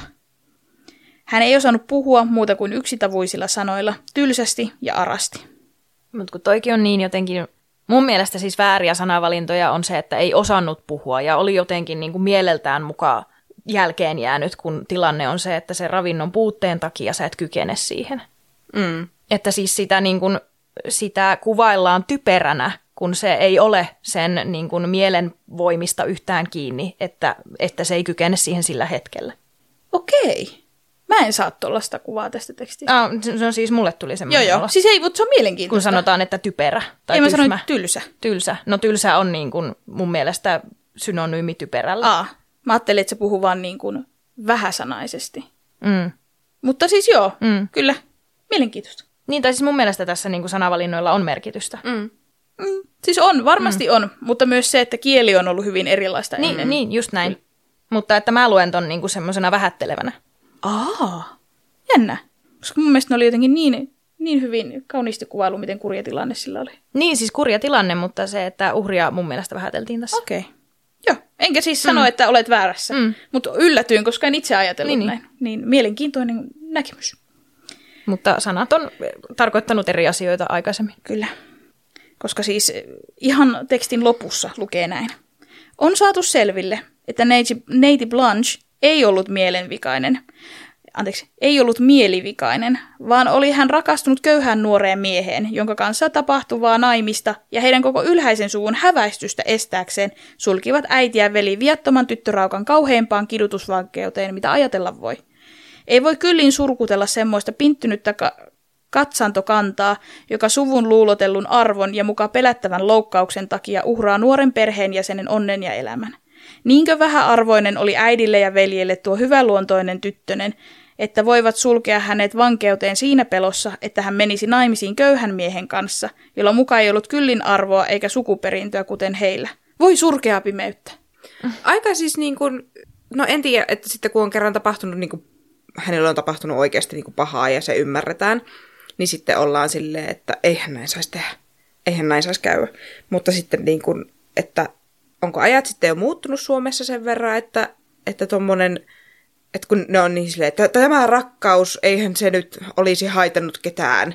Hän ei osannut puhua muuta kuin yksitavuisilla sanoilla, tylsästi ja arasti. Mutta kun toikin on niin jotenkin, mun mielestä siis vääriä sanavalintoja on se, että ei osannut puhua ja oli jotenkin niin kuin mieleltään mukaan jälkeen jäänyt, kun tilanne on se, että se ravinnon puutteen takia sä et kykene siihen. Mm. Että siis sitä, niin kuin, sitä kuvaillaan typeränä, kun se ei ole sen niin kuin mielen voimista yhtään kiinni, että, että se ei kykene siihen sillä hetkellä. Okei. Mä en saa tuollaista kuvaa tästä tekstistä. Ah, se on siis, mulle tuli semmoinen. Joo, joo. Siis ei, mutta se on mielenkiintoista. Kun sanotaan, että typerä tai ei, tyhmä. Mä sanoin tylsä. Tylsä. No tylsä on niin kuin mun mielestä synonyymi typerällä. Aa, mä ajattelin, että se puhuu vaan niin kuin vähäsanaisesti. Mm. Mutta siis joo, mm. kyllä, mielenkiintoista. Niin, tai siis mun mielestä tässä niin kuin sanavalinnoilla on merkitystä. Mm. Mm. Siis on, varmasti mm. on, mutta myös se, että kieli on ollut hyvin erilaista niin, ennen. Niin, just näin. Kyllä. Mutta että mä luen ton niin kuin semmosena vähättelevänä. Aa, jännä. Koska mun mielestä ne oli jotenkin niin, niin hyvin kauniisti kuvailu, miten kurja tilanne sillä oli. Niin, siis kurja tilanne, mutta se, että uhria mun mielestä vähäteltiin tässä. Okei. Okay. Joo, enkä siis mm. sano, että olet väärässä, mm. mutta yllätyin, koska en itse ajatellut niin, näin. Niin mielenkiintoinen näkemys. Mutta sanat on tarkoittanut eri asioita aikaisemmin. Kyllä. Koska siis ihan tekstin lopussa lukee näin. On saatu selville, että neiti, neiti Blanche ei ollut mielenvikainen, anteeksi, ei ollut mielivikainen, vaan oli hän rakastunut köyhään nuoreen mieheen, jonka kanssa tapahtuvaa naimista ja heidän koko ylhäisen suvun häväistystä estääkseen sulkivat äiti ja veli viattoman tyttöraukan kauheimpaan kidutusvankeuteen, mitä ajatella voi. Ei voi kyllin surkutella semmoista pinttynyttä ka- katsantokantaa, joka suvun luulotellun arvon ja muka pelättävän loukkauksen takia uhraa nuoren perheenjäsenen onnen ja elämän. Niinkö vähäarvoinen oli äidille ja veljelle tuo hyväluontoinen tyttönen, että voivat sulkea hänet vankeuteen siinä pelossa, että hän menisi naimisiin köyhän miehen kanssa, jolla muka ei ollut kyllin arvoa eikä sukuperintöä kuten heillä. Voi surkeaa pimeyttä. Aika siis niin kuin, no en tiedä, että sitten kun on kerran tapahtunut, niin kuin, hänellä on tapahtunut oikeasti niin kuin pahaa ja se ymmärretään, niin sitten ollaan silleen, että eihän näin saisi tehdä, eihän näin saisi käydä. Mutta sitten niin kuin, että onko ajat sitten jo muuttunut Suomessa sen verran, että, että tommonen, että kun ne on niin silleen, että tämä rakkaus, eihän se nyt olisi haitannut ketään.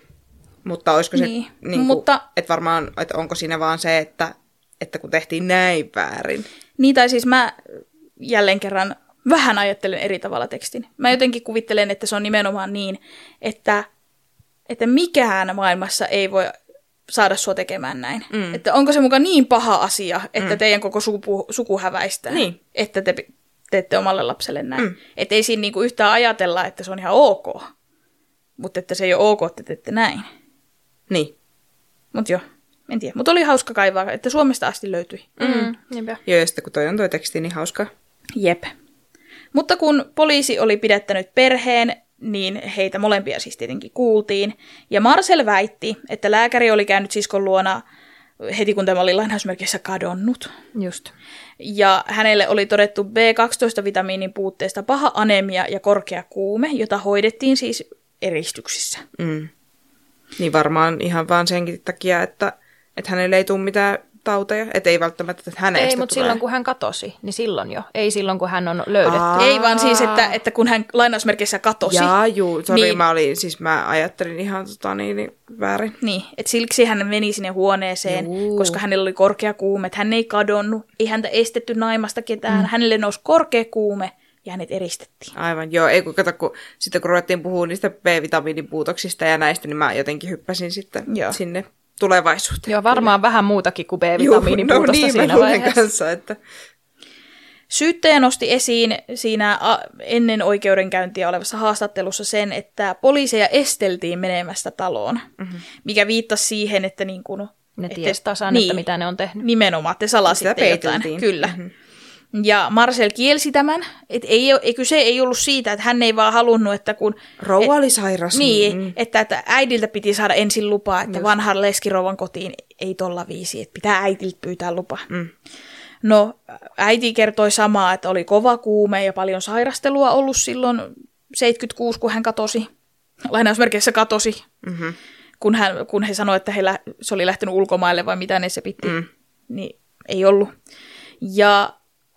Mutta olisiko se, niin, niin kuin, mutta että varmaan, että onko siinä vaan se, että, että kun tehtiin näin väärin. Niin, tai siis mä jälleen kerran vähän ajattelen eri tavalla tekstin. Mä jotenkin kuvittelen, että se on nimenomaan niin, että, että mikään maailmassa ei voi saada sua tekemään näin. Mm. Että onko se muka niin paha asia, että mm. teidän koko suku, suku häväistää, niin. Että te teette omalle lapselle näin. Mm. Että ei siinä niinku yhtään ajatella, että se on ihan ok. Mutta että se ei ole ok, että teette näin. Niin. Mut joo. En tiedä, mutta oli hauska kaivaa, että Suomesta asti löytyi. Mm, niinpä. Joo, ja sitten kun toi on toi teksti, niin hauskaa. Jep. Mutta kun poliisi oli pidättänyt perheen, niin heitä molempia siis tietenkin kuultiin. Ja Marcel väitti, että lääkäri oli käynyt siskon luona heti kun tämä oli lainausmerkissä kadonnut. Just. Ja hänelle oli todettu B kaksitoista-vitamiinin puutteesta paha anemia ja korkea kuume, jota hoidettiin siis eristyksissä. Mm. Niin varmaan ihan vaan senkin takia, että, että hänelle ei tule mitään tauteja. Että ei välttämättä, että hänestä Ei, mutta tulee. silloin kun hän katosi, niin silloin jo. Ei silloin kun hän on löydetty. Aa. Ei vaan siis, että, että kun hän lainausmerkissä katosi. Jaa, juu, sori, niin, mä olin, siis mä ajattelin ihan tota niin, niin väärin. Niin, että siksi hän meni sinne huoneeseen, Juu. koska hänellä oli korkea kuume, että hän ei kadonnut, ei häntä estetty naimasta ketään, mm. hänelle nousi korkea kuume ja hänet eristettiin. Aivan, joo, ei kun kato, kun sitten kun ruvettiin puhua niistä B-vitamiinin puutoksista ja näistä, niin mä jotenkin hyppäsin sitten Joo. sinne tulevaisuuteen. Joo, varmaan vähän muutakin kuin B-vitamiinin Juu, no puutosta niin, siinä mä luulen vaiheessa. kanssa, että... Syyttäjä nosti esiin siinä ennen oikeudenkäyntiä olevassa haastattelussa sen, että poliiseja esteltiin menemästä taloon, mm-hmm. mikä viittasi siihen, että niin kuin, Ne että, ties tasan, niin, että mitä ne on tehnyt. Nimenomaan, te salasitte jotain. Kyllä. Mm-hmm. Ja Marcel kielsi tämän, että ei, ei, kyse ei ollut siitä, että hän ei vaan halunnut, että kun... Rouva oli sairas. Niin, mm. että, että äidiltä piti saada ensin lupa, että Just. vanhan leskirouvan kotiin ei tolla viisi, että pitää äitiltä pyytää lupa. Mm. No, äiti kertoi samaa, että oli kova kuume ja paljon sairastelua ollut silloin seitsemänkymmentäkuusi, kun hän katosi. Lainausmerkeissä katosi, Mm-hmm. kun, hän, kun he sanoivat, että he lä- se oli lähtenyt ulkomaille vai mitä ne se piti. Mm. Niin ei ollut. Ja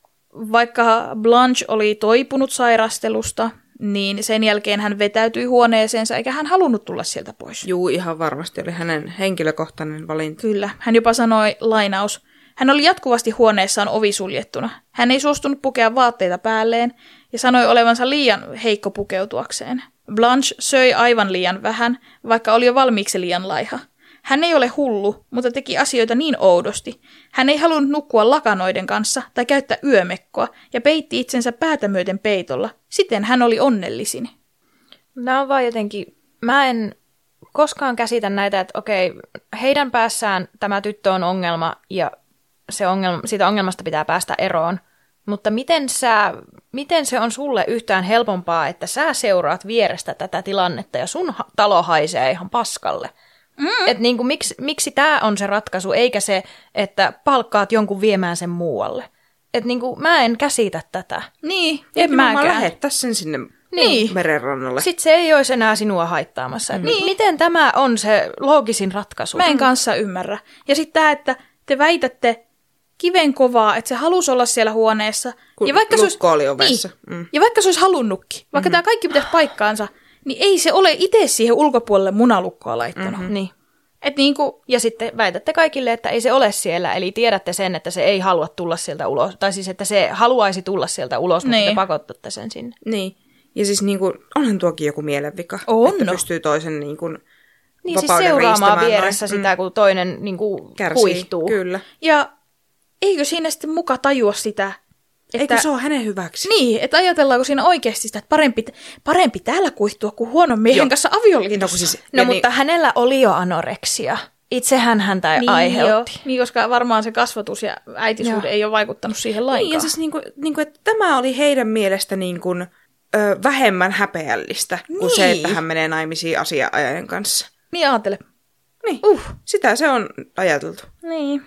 vaikka Blanche oli toipunut sairastelusta, niin sen jälkeen hän vetäytyi huoneeseensa, eikä hän halunnut tulla sieltä pois. Juu, ihan varmasti oli hänen henkilökohtainen valinta. Kyllä. Hän jopa sanoi, lainaus, hän oli jatkuvasti huoneessaan ovi suljettuna. Hän ei suostunut pukea vaatteita päälleen ja sanoi olevansa liian heikko pukeutuakseen. Blanche söi aivan liian vähän, vaikka oli jo valmiiksi liian laiha. Hän ei ole hullu, mutta teki asioita niin oudosti. Hän ei halunnut nukkua lakanoiden kanssa tai käyttää yömekkoa ja peitti itsensä päätä myöten peitolla. Siten hän oli onnellisin. Nämä on vaan jotenkin, mä en koskaan käsitä näitä, että okei, heidän päässään tämä tyttö on ongelma ja se ongelma, siitä ongelmasta pitää päästä eroon. Mutta miten, sä, miten se on sulle yhtään helpompaa, että sä seuraat vierestä tätä tilannetta ja sun talo haisee ihan paskalle? Mm. Että niinku, miksi, miksi tämä on se ratkaisu, eikä se, että palkkaat jonkun viemään sen muualle? Että niinku, mä en käsitä tätä. Niin, En en mä mäkään. lähettää sen sinne Niin. merenrannalle. Sitten se ei olisi enää sinua haittaamassa. Mm. Niin. Miten tämä on se loogisin ratkaisu? Mä en kanssa ymmärrä. Ja sitten tämä, että te väitätte kiven kovaa, että se halusi olla siellä huoneessa. Kun ja vaikka se lukko olisi, oli ovessa. Niin, Mm. ja vaikka se olisi halunnutkin, vaikka mm-hmm. tämä kaikki pitäisi paikkaansa, niin ei se ole itse siihen ulkopuolelle munalukkoa laittanut. Mm-hmm. Niin. Et niinku, Ja sitten väitätte kaikille, että ei se ole siellä, eli tiedätte sen, että se ei halua tulla sieltä ulos. Tai siis, että se haluaisi tulla sieltä ulos, mutta Niin. te pakottatte sen sinne. Niin. Ja siis niinku, onhan tuokin joku mielenvika. On, että no. pystyy toisen niinku Niin siis vapauden seuraamaan riistämään vieressä noin. sitä, kun toinen niin kuin Kärsii, huihtuu. kyllä. ja eikö siinä sitten muka tajua sitä, että... Eikö se ole hänen hyväksi? Niin, että ajatellaanko siinä oikeasti sitä, että parempi, parempi täällä kuihtua kuin huonon miehen Joo. kanssa avioliitossa. No, siis, No ja mutta niin, hänellä oli jo anoreksia. Itsehän häntä niin, aiheutti. jo. Niin, koska varmaan se kasvatus ja äitisuuden Joo. ei ole vaikuttanut siihen lainkaan. niin, ja siis niinku, niinku, että tämä oli heidän mielestä niinku, ö, vähemmän häpeällistä kuin Niin. se, että hän menee naimisiin asianajajan kanssa. Niin ajattele. Niin, Uh. sitä se on ajateltu. Niin.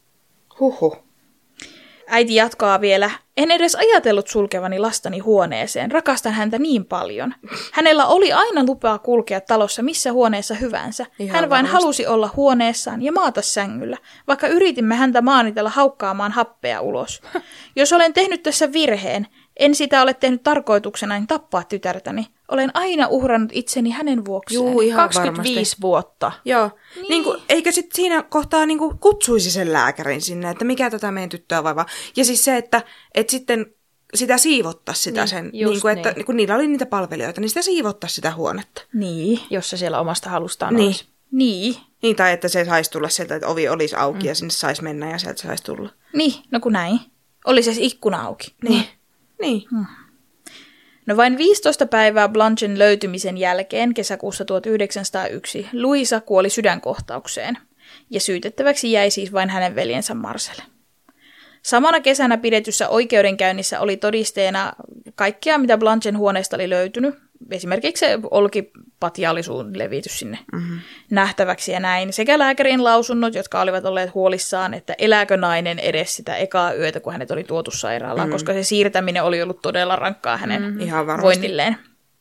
Huhhuh. Äiti jatkaa vielä. En edes ajatellut sulkevani lastani huoneeseen. Rakastan häntä niin paljon. Hänellä oli aina lupaa kulkea talossa missä huoneessa hyvänsä. Ihan Hän vain varmasti. halusi olla huoneessaan ja maata sängyllä, vaikka yritimme häntä maanitella haukkaamaan happea ulos. Jos olen tehnyt tässä virheen, en sitä ole tehnyt tarkoituksena tappaa tytärtäni. Olen aina uhrannut itseni hänen vuokseen. Juu, ihan kaksikymmentäviisi varmasti. vuotta. Joo, niin. Niin kuin, eikä sitten siinä kohtaa niin kuin kutsuisi sen lääkärin sinne, että mikä tätä meidän tyttöä vaivaa. Ja siis se, että, että sitten sitä siivottaisi sitä Niin, sen, just niin kuin, että niin. kun niillä oli niitä palvelijoita, niin sitä siivottaisi sitä huonetta. Niin. Jos se siellä omasta halustaan Niin. olisi. Niin. Niin, tai että se saisi tulla sieltä, että ovi olisi auki mm. ja sinne saisi mennä ja sieltä saisi tulla. Niin, no kun näin. Oli se ikkuna auki. Niin. Niin. No vain viisitoista päivää Blanchen löytymisen jälkeen, kesäkuussa tuhatyhdeksänsataayksi, Luisa kuoli sydänkohtaukseen. ja syytettäväksi jäi siis vain hänen veljensä Marcel. Samana kesänä pidetyssä oikeudenkäynnissä oli todisteena kaikkea, mitä Blanchen huoneesta oli löytynyt. Esimerkiksi se olkipatja oli suun levitys sinne mm-hmm. nähtäväksi ja näin. Sekä lääkärin lausunnot, jotka olivat olleet huolissaan, että elääkö nainen edes sitä ekaa yötä, kun hänet oli tuotu sairaalaan, mm-hmm. koska se siirtäminen oli ollut todella rankkaa hänen mm-hmm. voinnilleen.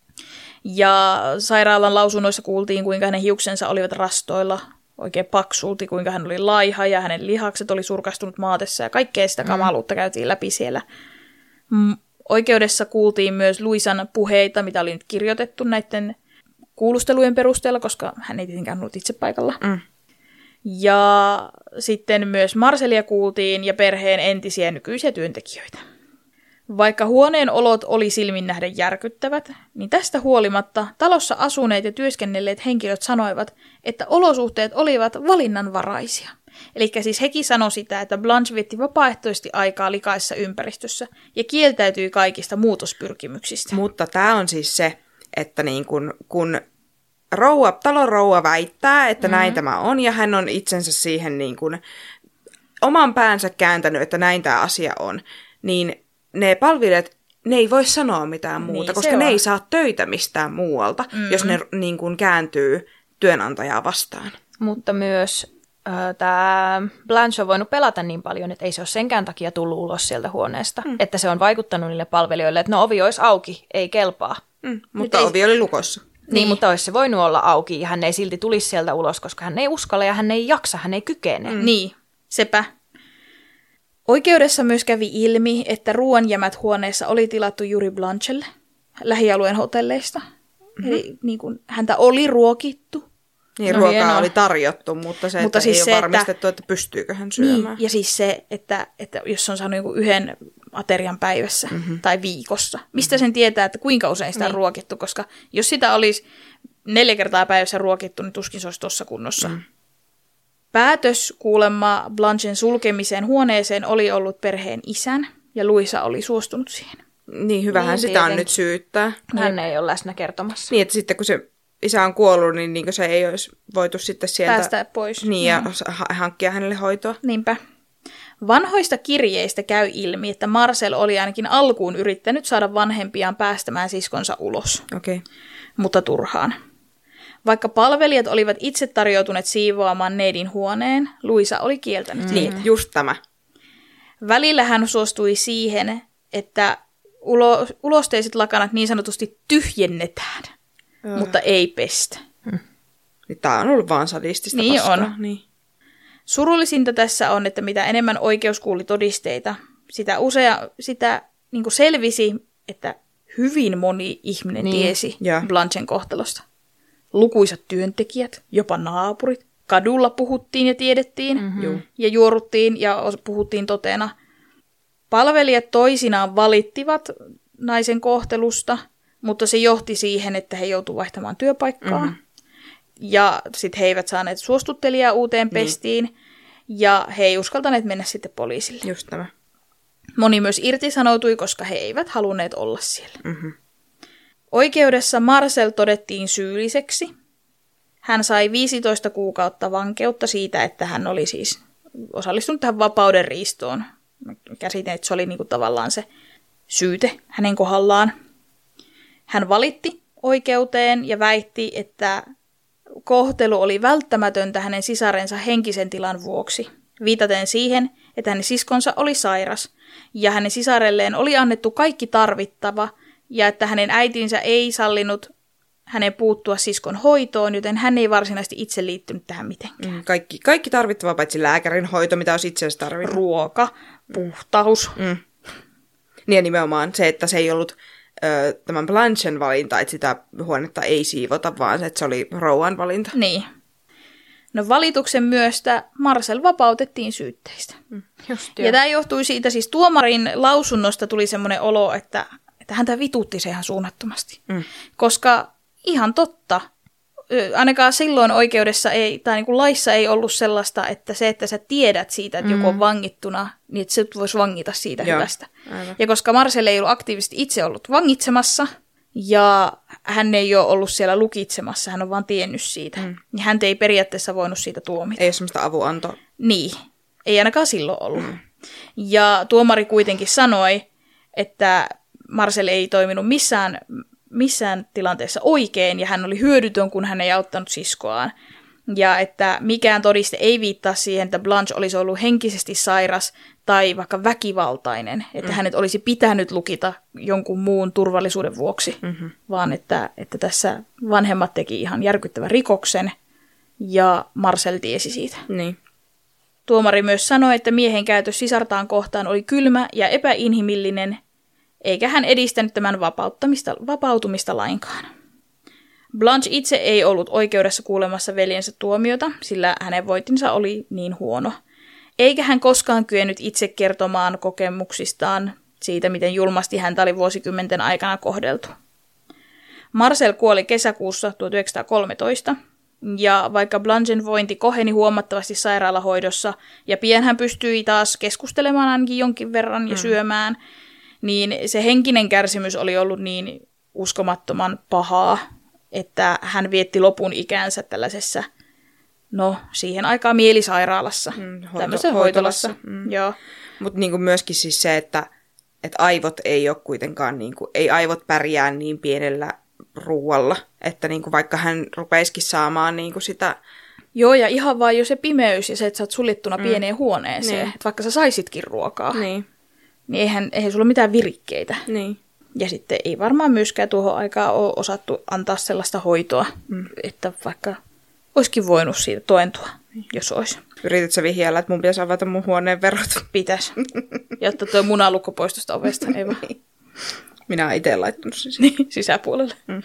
Ja sairaalan lausunnoissa kuultiin, kuinka hänen hiuksensa olivat rastoilla oikein paksulti, kuinka hän oli laiha ja hänen lihakset oli surkastunut maatessa ja kaikkea sitä kamaluutta käytiin läpi siellä. Mm. Oikeudessa kuultiin myös Louisan puheita, mitä oli nyt kirjoitettu näiden kuulustelujen perusteella, koska hän ei tietenkään ollut itse paikalla. Mm. Ja sitten myös Marcelia kuultiin ja perheen entisiä nykyisiä työntekijöitä. Vaikka huoneen olot oli silmin nähden järkyttävät, niin tästä huolimatta talossa asuneet ja työskennelleet henkilöt sanoivat, että olosuhteet olivat valinnanvaraisia. Eli siis hekin sanoi sitä, että Blanche vietti vapaaehtoisesti aikaa likaisessa ympäristössä ja kieltäytyi kaikista muutospyrkimyksistä. Mutta tämä on siis se, että niin kun, kun rouva, talon rouva väittää, että mm-hmm. näin tämä on, ja hän on itsensä siihen niin kun oman päänsä kääntänyt, että näin tämä asia on, niin ne palvelijat, ne ei voi sanoa mitään muuta, niin, koska ne ei saa töitä mistään muualta, mm-hmm. jos ne niin kun kääntyy työnantajaa vastaan. Mutta myös tämä Blanche on voinut pelata niin paljon, että ei se ole senkään takia tullut ulos sieltä huoneesta. Mm. Että se on vaikuttanut niille palvelijoille, että no ovi olisi auki, ei kelpaa. Mm. Mutta ei... ovi oli lukossa. Niin, niin, mutta olisi se voinut olla auki ja hän ei silti tulisi sieltä ulos, koska hän ei uskalla ja hän ei jaksa, hän ei kykene. Mm. Niin, sepä. Oikeudessa myös kävi ilmi, että ruoanjämät huoneessa oli tilattu juuri Blanchelle lähialueen hotelleista. Mm-hmm. Eli niin kuin, häntä oli ruokittu. Niin, no, ruokaa hienoa. Oli tarjottu, mutta se, mutta että siis ei se, ole varmistettu, että, että pystyykö hän syömään. Niin, ja siis se, että, että jos on saanut joku yhden aterian päivässä mm-hmm. tai viikossa, mistä sen tietää, että kuinka usein sitä on niin. ruokittu, koska jos sitä olisi neljä kertaa päivässä ruokittu, niin tuskin se olisi tuossa kunnossa. Mm. Päätös kuulemma Blanchen sulkemiseen huoneeseen oli ollut perheen isän, ja Louisa oli suostunut siihen. Niin, hyvähän niin, sitä tietenkin. On nyt syyttää. Hän ei ole läsnä kertomassa. Niin, että sitten kun se isä on kuollut, niin, niin se ei olisi voitu sitten sieltä päästä pois. Niin, ja mm. hankkia hänelle hoitoa. Niinpä. Vanhoista kirjeistä käy ilmi, että Marcel oli ainakin alkuun yrittänyt saada vanhempiaan päästämään siskonsa ulos. Okay. Mutta turhaan. Vaikka palvelijat olivat itse tarjoutuneet siivoamaan neidin huoneen, Louisa oli kieltänyt. Mm. Niin, just tämä. Välillä hän suostui siihen, että ulo- ulosteiset lakanat niin sanotusti tyhjennetään. Öö. Mutta ei pestä. Hmm. Tämä on ollut vaan sadistista niin paskaa. On. Niin. Surullisinta tässä on, että mitä enemmän oikeus kuuli todisteita, sitä usea, sitä niin kuin selvisi, että hyvin moni ihminen niin. tiesi ja. Blanchen kohtalosta. Lukuisat työntekijät, jopa naapurit, kadulla puhuttiin ja tiedettiin mm-hmm. ja juoruttiin ja puhuttiin totena. Palvelijat toisinaan valittivat naisen kohtelusta, mutta se johti siihen, että he joutuivat vaihtamaan työpaikkaa. Mm-hmm. Ja sitten he eivät saaneet suostuttelijaa uuteen pestiin. Mm. Ja he ei uskaltaneet mennä sitten poliisille. Just tämä. Moni myös irtisanoutui, koska he eivät halunneet olla siellä. Mm-hmm. Oikeudessa Marcel todettiin syylliseksi. Hän sai viisitoista kuukautta vankeutta siitä, että hän oli siis osallistunut tähän vapauden riistoon. Käsitin, että se oli niinku tavallaan se syyte hänen kohdallaan. Hän valitti oikeuteen ja väitti, että kohtelu oli välttämätöntä hänen sisarensa henkisen tilan vuoksi, viitaten siihen, että hänen siskonsa oli sairas ja hänen sisarelleen oli annettu kaikki tarvittava ja että hänen äitinsä ei sallinut hänen puuttua siskon hoitoon, joten hän ei varsinaisesti itse liittynyt tähän mitenkään. Mm, kaikki, kaikki tarvittava, paitsi lääkärin hoito, mitä olisi itse asiassa tarvinnut. Ruoka, puhtaus. Mm. Niin ja nimenomaan se, että se ei ollut ö, tämän Blanchen valinta, että sitä huonetta ei siivota, vaan se, että se oli rouvan valinta. Niin. No valituksen myöstä Marcel vapautettiin syytteistä. Mm, just ja tämä johtui siitä, siis tuomarin lausunnosta tuli semmoinen olo, että, että häntä vituutti se ihan suunnattomasti. Mm. Koska ihan totta, ainakaan silloin oikeudessa ei, tai niin kuin laissa ei ollut sellaista, että se, että sä tiedät siitä, että mm. joku on vangittuna, niin että sä vois vangita siitä Joo, hyvästä. Aivan. Ja koska Marcel ei ollut aktiivisesti itse ollut vangitsemassa, ja hän ei ole ollut siellä lukitsemassa, hän on vaan tiennyt siitä. Mm. Niin hän ei periaatteessa voinut siitä tuomita. Ei ole semmoista avunantoa. Niin, ei ainakaan silloin ollut. Mm. Ja tuomari kuitenkin sanoi, että Marcel ei toiminut missään, missään tilanteessa oikein, ja hän oli hyödytön, kun hän ei auttanut siskoaan. Ja että mikään todiste ei viittaa siihen, että Blanche olisi ollut henkisesti sairas tai vaikka väkivaltainen, että mm. hänet olisi pitänyt lukita jonkun muun turvallisuuden vuoksi, mm-hmm. vaan että, että tässä vanhemmat teki ihan järkyttävän rikoksen, ja Marcel tiesi siitä. Niin. Tuomari myös sanoi, että miehen käytös sisartaan kohtaan oli kylmä ja epäinhimillinen, eikä hän edistänyt tämän vapauttamista, vapautumista lainkaan. Blanche itse ei ollut oikeudessa kuulemassa veljensä tuomiota, sillä hänen voitinsa oli niin huono. Eikä hän koskaan kyennyt itse kertomaan kokemuksistaan siitä, miten julmasti häntä oli vuosikymmenten aikana kohdeltu. Marcel kuoli kesäkuussa tuhatyhdeksänsataakolmetoista, ja vaikka Blanchen vointi koheni huomattavasti sairaalahoidossa, ja pian hän pystyi taas keskustelemaan ainakin jonkin verran ja mm. syömään, niin se henkinen kärsimys oli ollut niin uskomattoman pahaa, että hän vietti lopun ikänsä tällaisessa, no siihen aikaan mielisairaalassa, mm, hoito- tämmöisessä hoitolassa. hoitolassa. Mm. Joo. Mutta niinku myöskin siis se, että et aivot ei ole kuitenkaan, niinku, ei aivot pärjää niin pienellä ruualla, että niinku vaikka hän rupeisikin saamaan niinku sitä... Joo, ja ihan vaan jo se pimeys ja se, että sä oot suljettuna mm. pieneen huoneeseen, niin. Että vaikka sä saisitkin ruokaa, niin, niin eihän, eihän sulla mitään virikkeitä. Niin. Ja sitten ei varmaan myöskään tuohon aikaan ole osattu antaa sellaista hoitoa, mm. että vaikka olisikin voinut siitä toentua, jos olisi. Yritit sä vihjailla, että mun pitäisi avata mun huoneen verot? Pitäisi. Jotta tuo munalukko pois tuosta ovesta. Ei vaan. Minä olen itse laittanut sen niin, sisäpuolelle. Mm.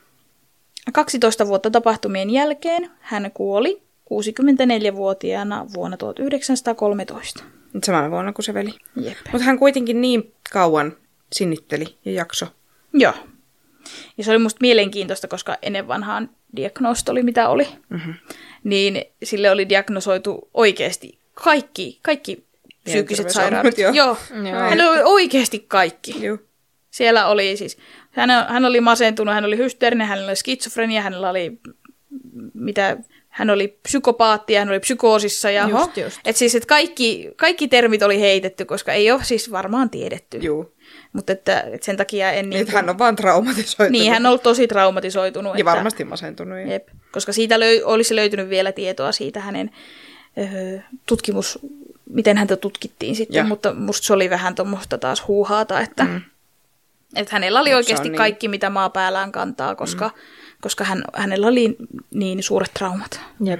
kaksitoista vuotta tapahtumien jälkeen hän kuoli kuusikymmentäneljävuotiaana vuonna tuhatyhdeksänsataakolmetoista. Nyt samana vuonna kuin se veli. Jep. Mutta hän kuitenkin niin kauan sinnitteli ja jakso. Joo. Ja se oli musta mielenkiintoista, koska ennen vanhaan diagnoosta oli mitä oli. Mm-hmm. Niin sille oli diagnosoitu oikeasti kaikki, kaikki psyykkiset sairaudet. Joo. Joo. Joo. Hän oli oikeasti kaikki. Joo. Siellä oli siis, hän, hän oli masentunut, hän oli hysteerinen, hänellä oli skitsofrenia, hänellä oli, mitä, hän oli psykopaatti ja hän oli psykoosissa. Ja, just, just. Et siis, et kaikki, kaikki termit oli heitetty, koska ei ole siis varmaan tiedetty. Joo. Mutta että, että sen takia en... Niin, hän on vaan traumatisoitunut. Niin, hän on ollut tosi traumatisoitunut. Ja että, varmasti masentunut. Ja. Jep, koska siitä löy, olisi löytynyt vielä tietoa siitä hänen öö, tutkimus, miten häntä tutkittiin sitten. Ja. Mutta musta se oli vähän tuommoista taas huuhaata, että, mm. että hänellä oli no, oikeasti niin. kaikki, mitä maa päällään kantaa, koska, mm. koska hän, hänellä oli niin suuret traumat. Jep.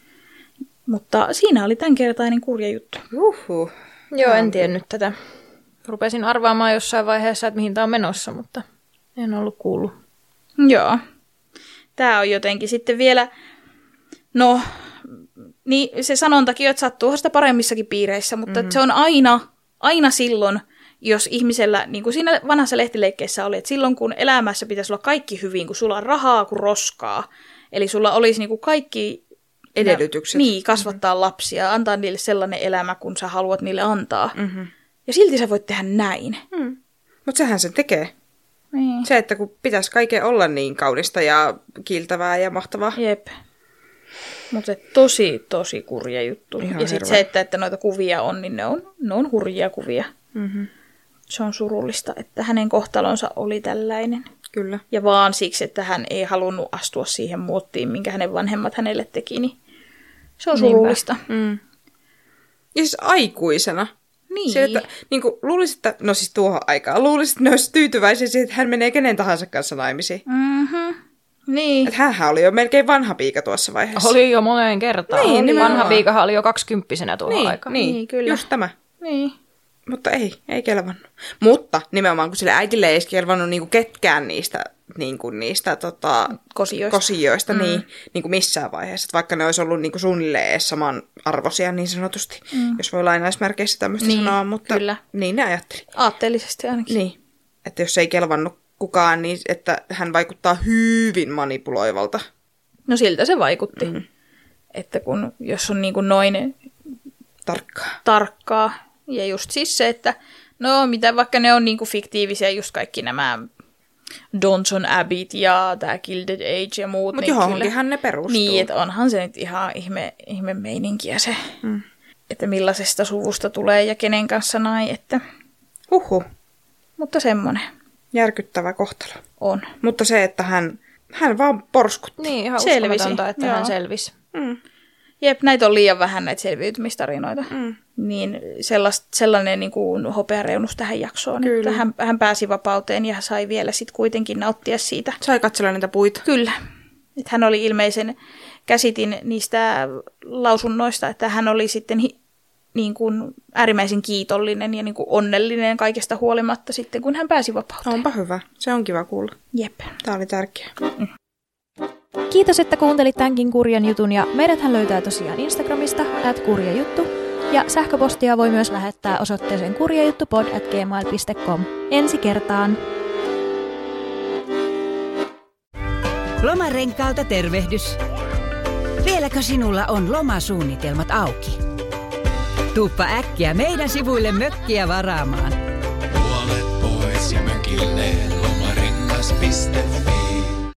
Mutta siinä oli tämänkertainen kurja juttu. Uhuh. Joo, en tiennyt tätä. Rupesin arvaamaan jossain vaiheessa, että mihin tämä on menossa, mutta en ollut kuullut. Joo. Tämä on jotenkin sitten vielä, no, niin se sanontakin, että sattuu sitä paremmissakin piireissä, mutta mm-hmm. se on aina, aina silloin, jos ihmisellä, niin kuin siinä vanhassa lehtileikkeessä oli, että silloin kun elämässä pitäisi olla kaikki hyvin, kun sulla on rahaa kuin roskaa, eli sulla olisi niin kuin kaikki edellytykset. Niin, kasvattaa mm-hmm. lapsia, antaa niille sellainen elämä, kun sä haluat niille antaa. Mm-hmm. Ja silti sä voit tehdä näin. Hmm. Mutta sehän sen tekee. Niin. Se, että kun pitäisi kaiken olla niin kaunista ja kiiltävää ja mahtavaa. Jep. Mutta tosi, tosi kurja juttu. Ihan ja sitten se, että, että noita kuvia on, niin ne on, ne on hurjia kuvia. Mm-hmm. Se on surullista, että hänen kohtalonsa oli tällainen. Kyllä. Ja vaan siksi, että hän ei halunnut astua siihen muottiin, minkä hänen vanhemmat hänelle teki, niin se on surullista. Mm. Ja siis aikuisena. Niin. Se, että, niin kuin, luulisit, että, no siis tuohon aikaan, luulisit, että ne olisi tyytyväisiä siihen, että hän menee kenen tahansa kanssa naimisiin. Mhm. Niin. Että hänhän oli jo melkein vanha piika tuossa vaiheessa. Oli jo moneen kertaan. Niin, oli. Vanha piikahan oli jo kaksikymppisenä tuohon niin, aikaan. Niin, niin, kyllä. Just tämä. Niin. Mutta ei, ei kelvannut. Mutta nimenomaan, kun sille äitille ei kelvannut niinku ketkään niistä, niinku niistä tota, kosioista, kosioista mm. niin, niinku missään vaiheessa. Että vaikka ne olisi ollut niinku suunnilleen edes samanarvoisia niin sanotusti, mm. jos voi lainausmerkeissä tämmöistä niin, sanoa. Mutta kyllä. Niin ne ajatteli. Aatteellisesti ainakin. Niin, että jos ei kelvannut kukaan, niin että hän vaikuttaa hyvin manipuloivalta. No siltä se vaikutti. Mm. Että kun, jos on niin kuin noin tarkkaa. tarkkaa, ja just siis se, että no mitä vaikka ne on niin kuin fiktiivisiä, just kaikki nämä Downton Abbey ja tämä Gilded Age ja muut. Mutta niin johonkinhan ne perustuu. Niin, että onhan se nyt ihan ihme, ihme meininkiä se, mm. että millaisesta suvusta tulee ja kenen kanssa näin. Että... Huhhuh. Mutta semmoinen. Järkyttävä kohtalo. On. Mutta se, että hän, hän vaan porskutti. Niin, ihan selvisi. uskomatonta, että Joo. hän selvisi. Mm. Jep, näitä on liian vähän näitä selviytymistarinoita. Mm. Niin sellast, sellainen niin kuin hopeareunus tähän jaksoon. Kyllä. Että hän, hän pääsi vapauteen ja sai vielä sitten kuitenkin nauttia siitä. Sai katsella niitä puita. Kyllä. Että hän oli ilmeisen, käsitin niistä lausunnoista, että hän oli sitten hi, niin kuin äärimmäisen kiitollinen ja niin kuin onnellinen kaikesta huolimatta sitten, kun hän pääsi vapauteen. Onpa hyvä. Se on kiva kuulla. Jep. Tämä oli tärkeä. Mm. Kiitos, että kuuntelit tämänkin kurjan jutun ja meidäthän löytää tosiaan Instagramista at kurjajuttu ja sähköpostia voi myös lähettää osoitteeseen kurjajuttupod at gmail piste com. Ensi kertaan! Lomarenkaalta tervehdys. Vieläkö sinulla on lomasuunnitelmat auki? Tuuppa äkkiä meidän sivuille mökkiä varaamaan. Puolet pois ja mökille lomarengas piste fi.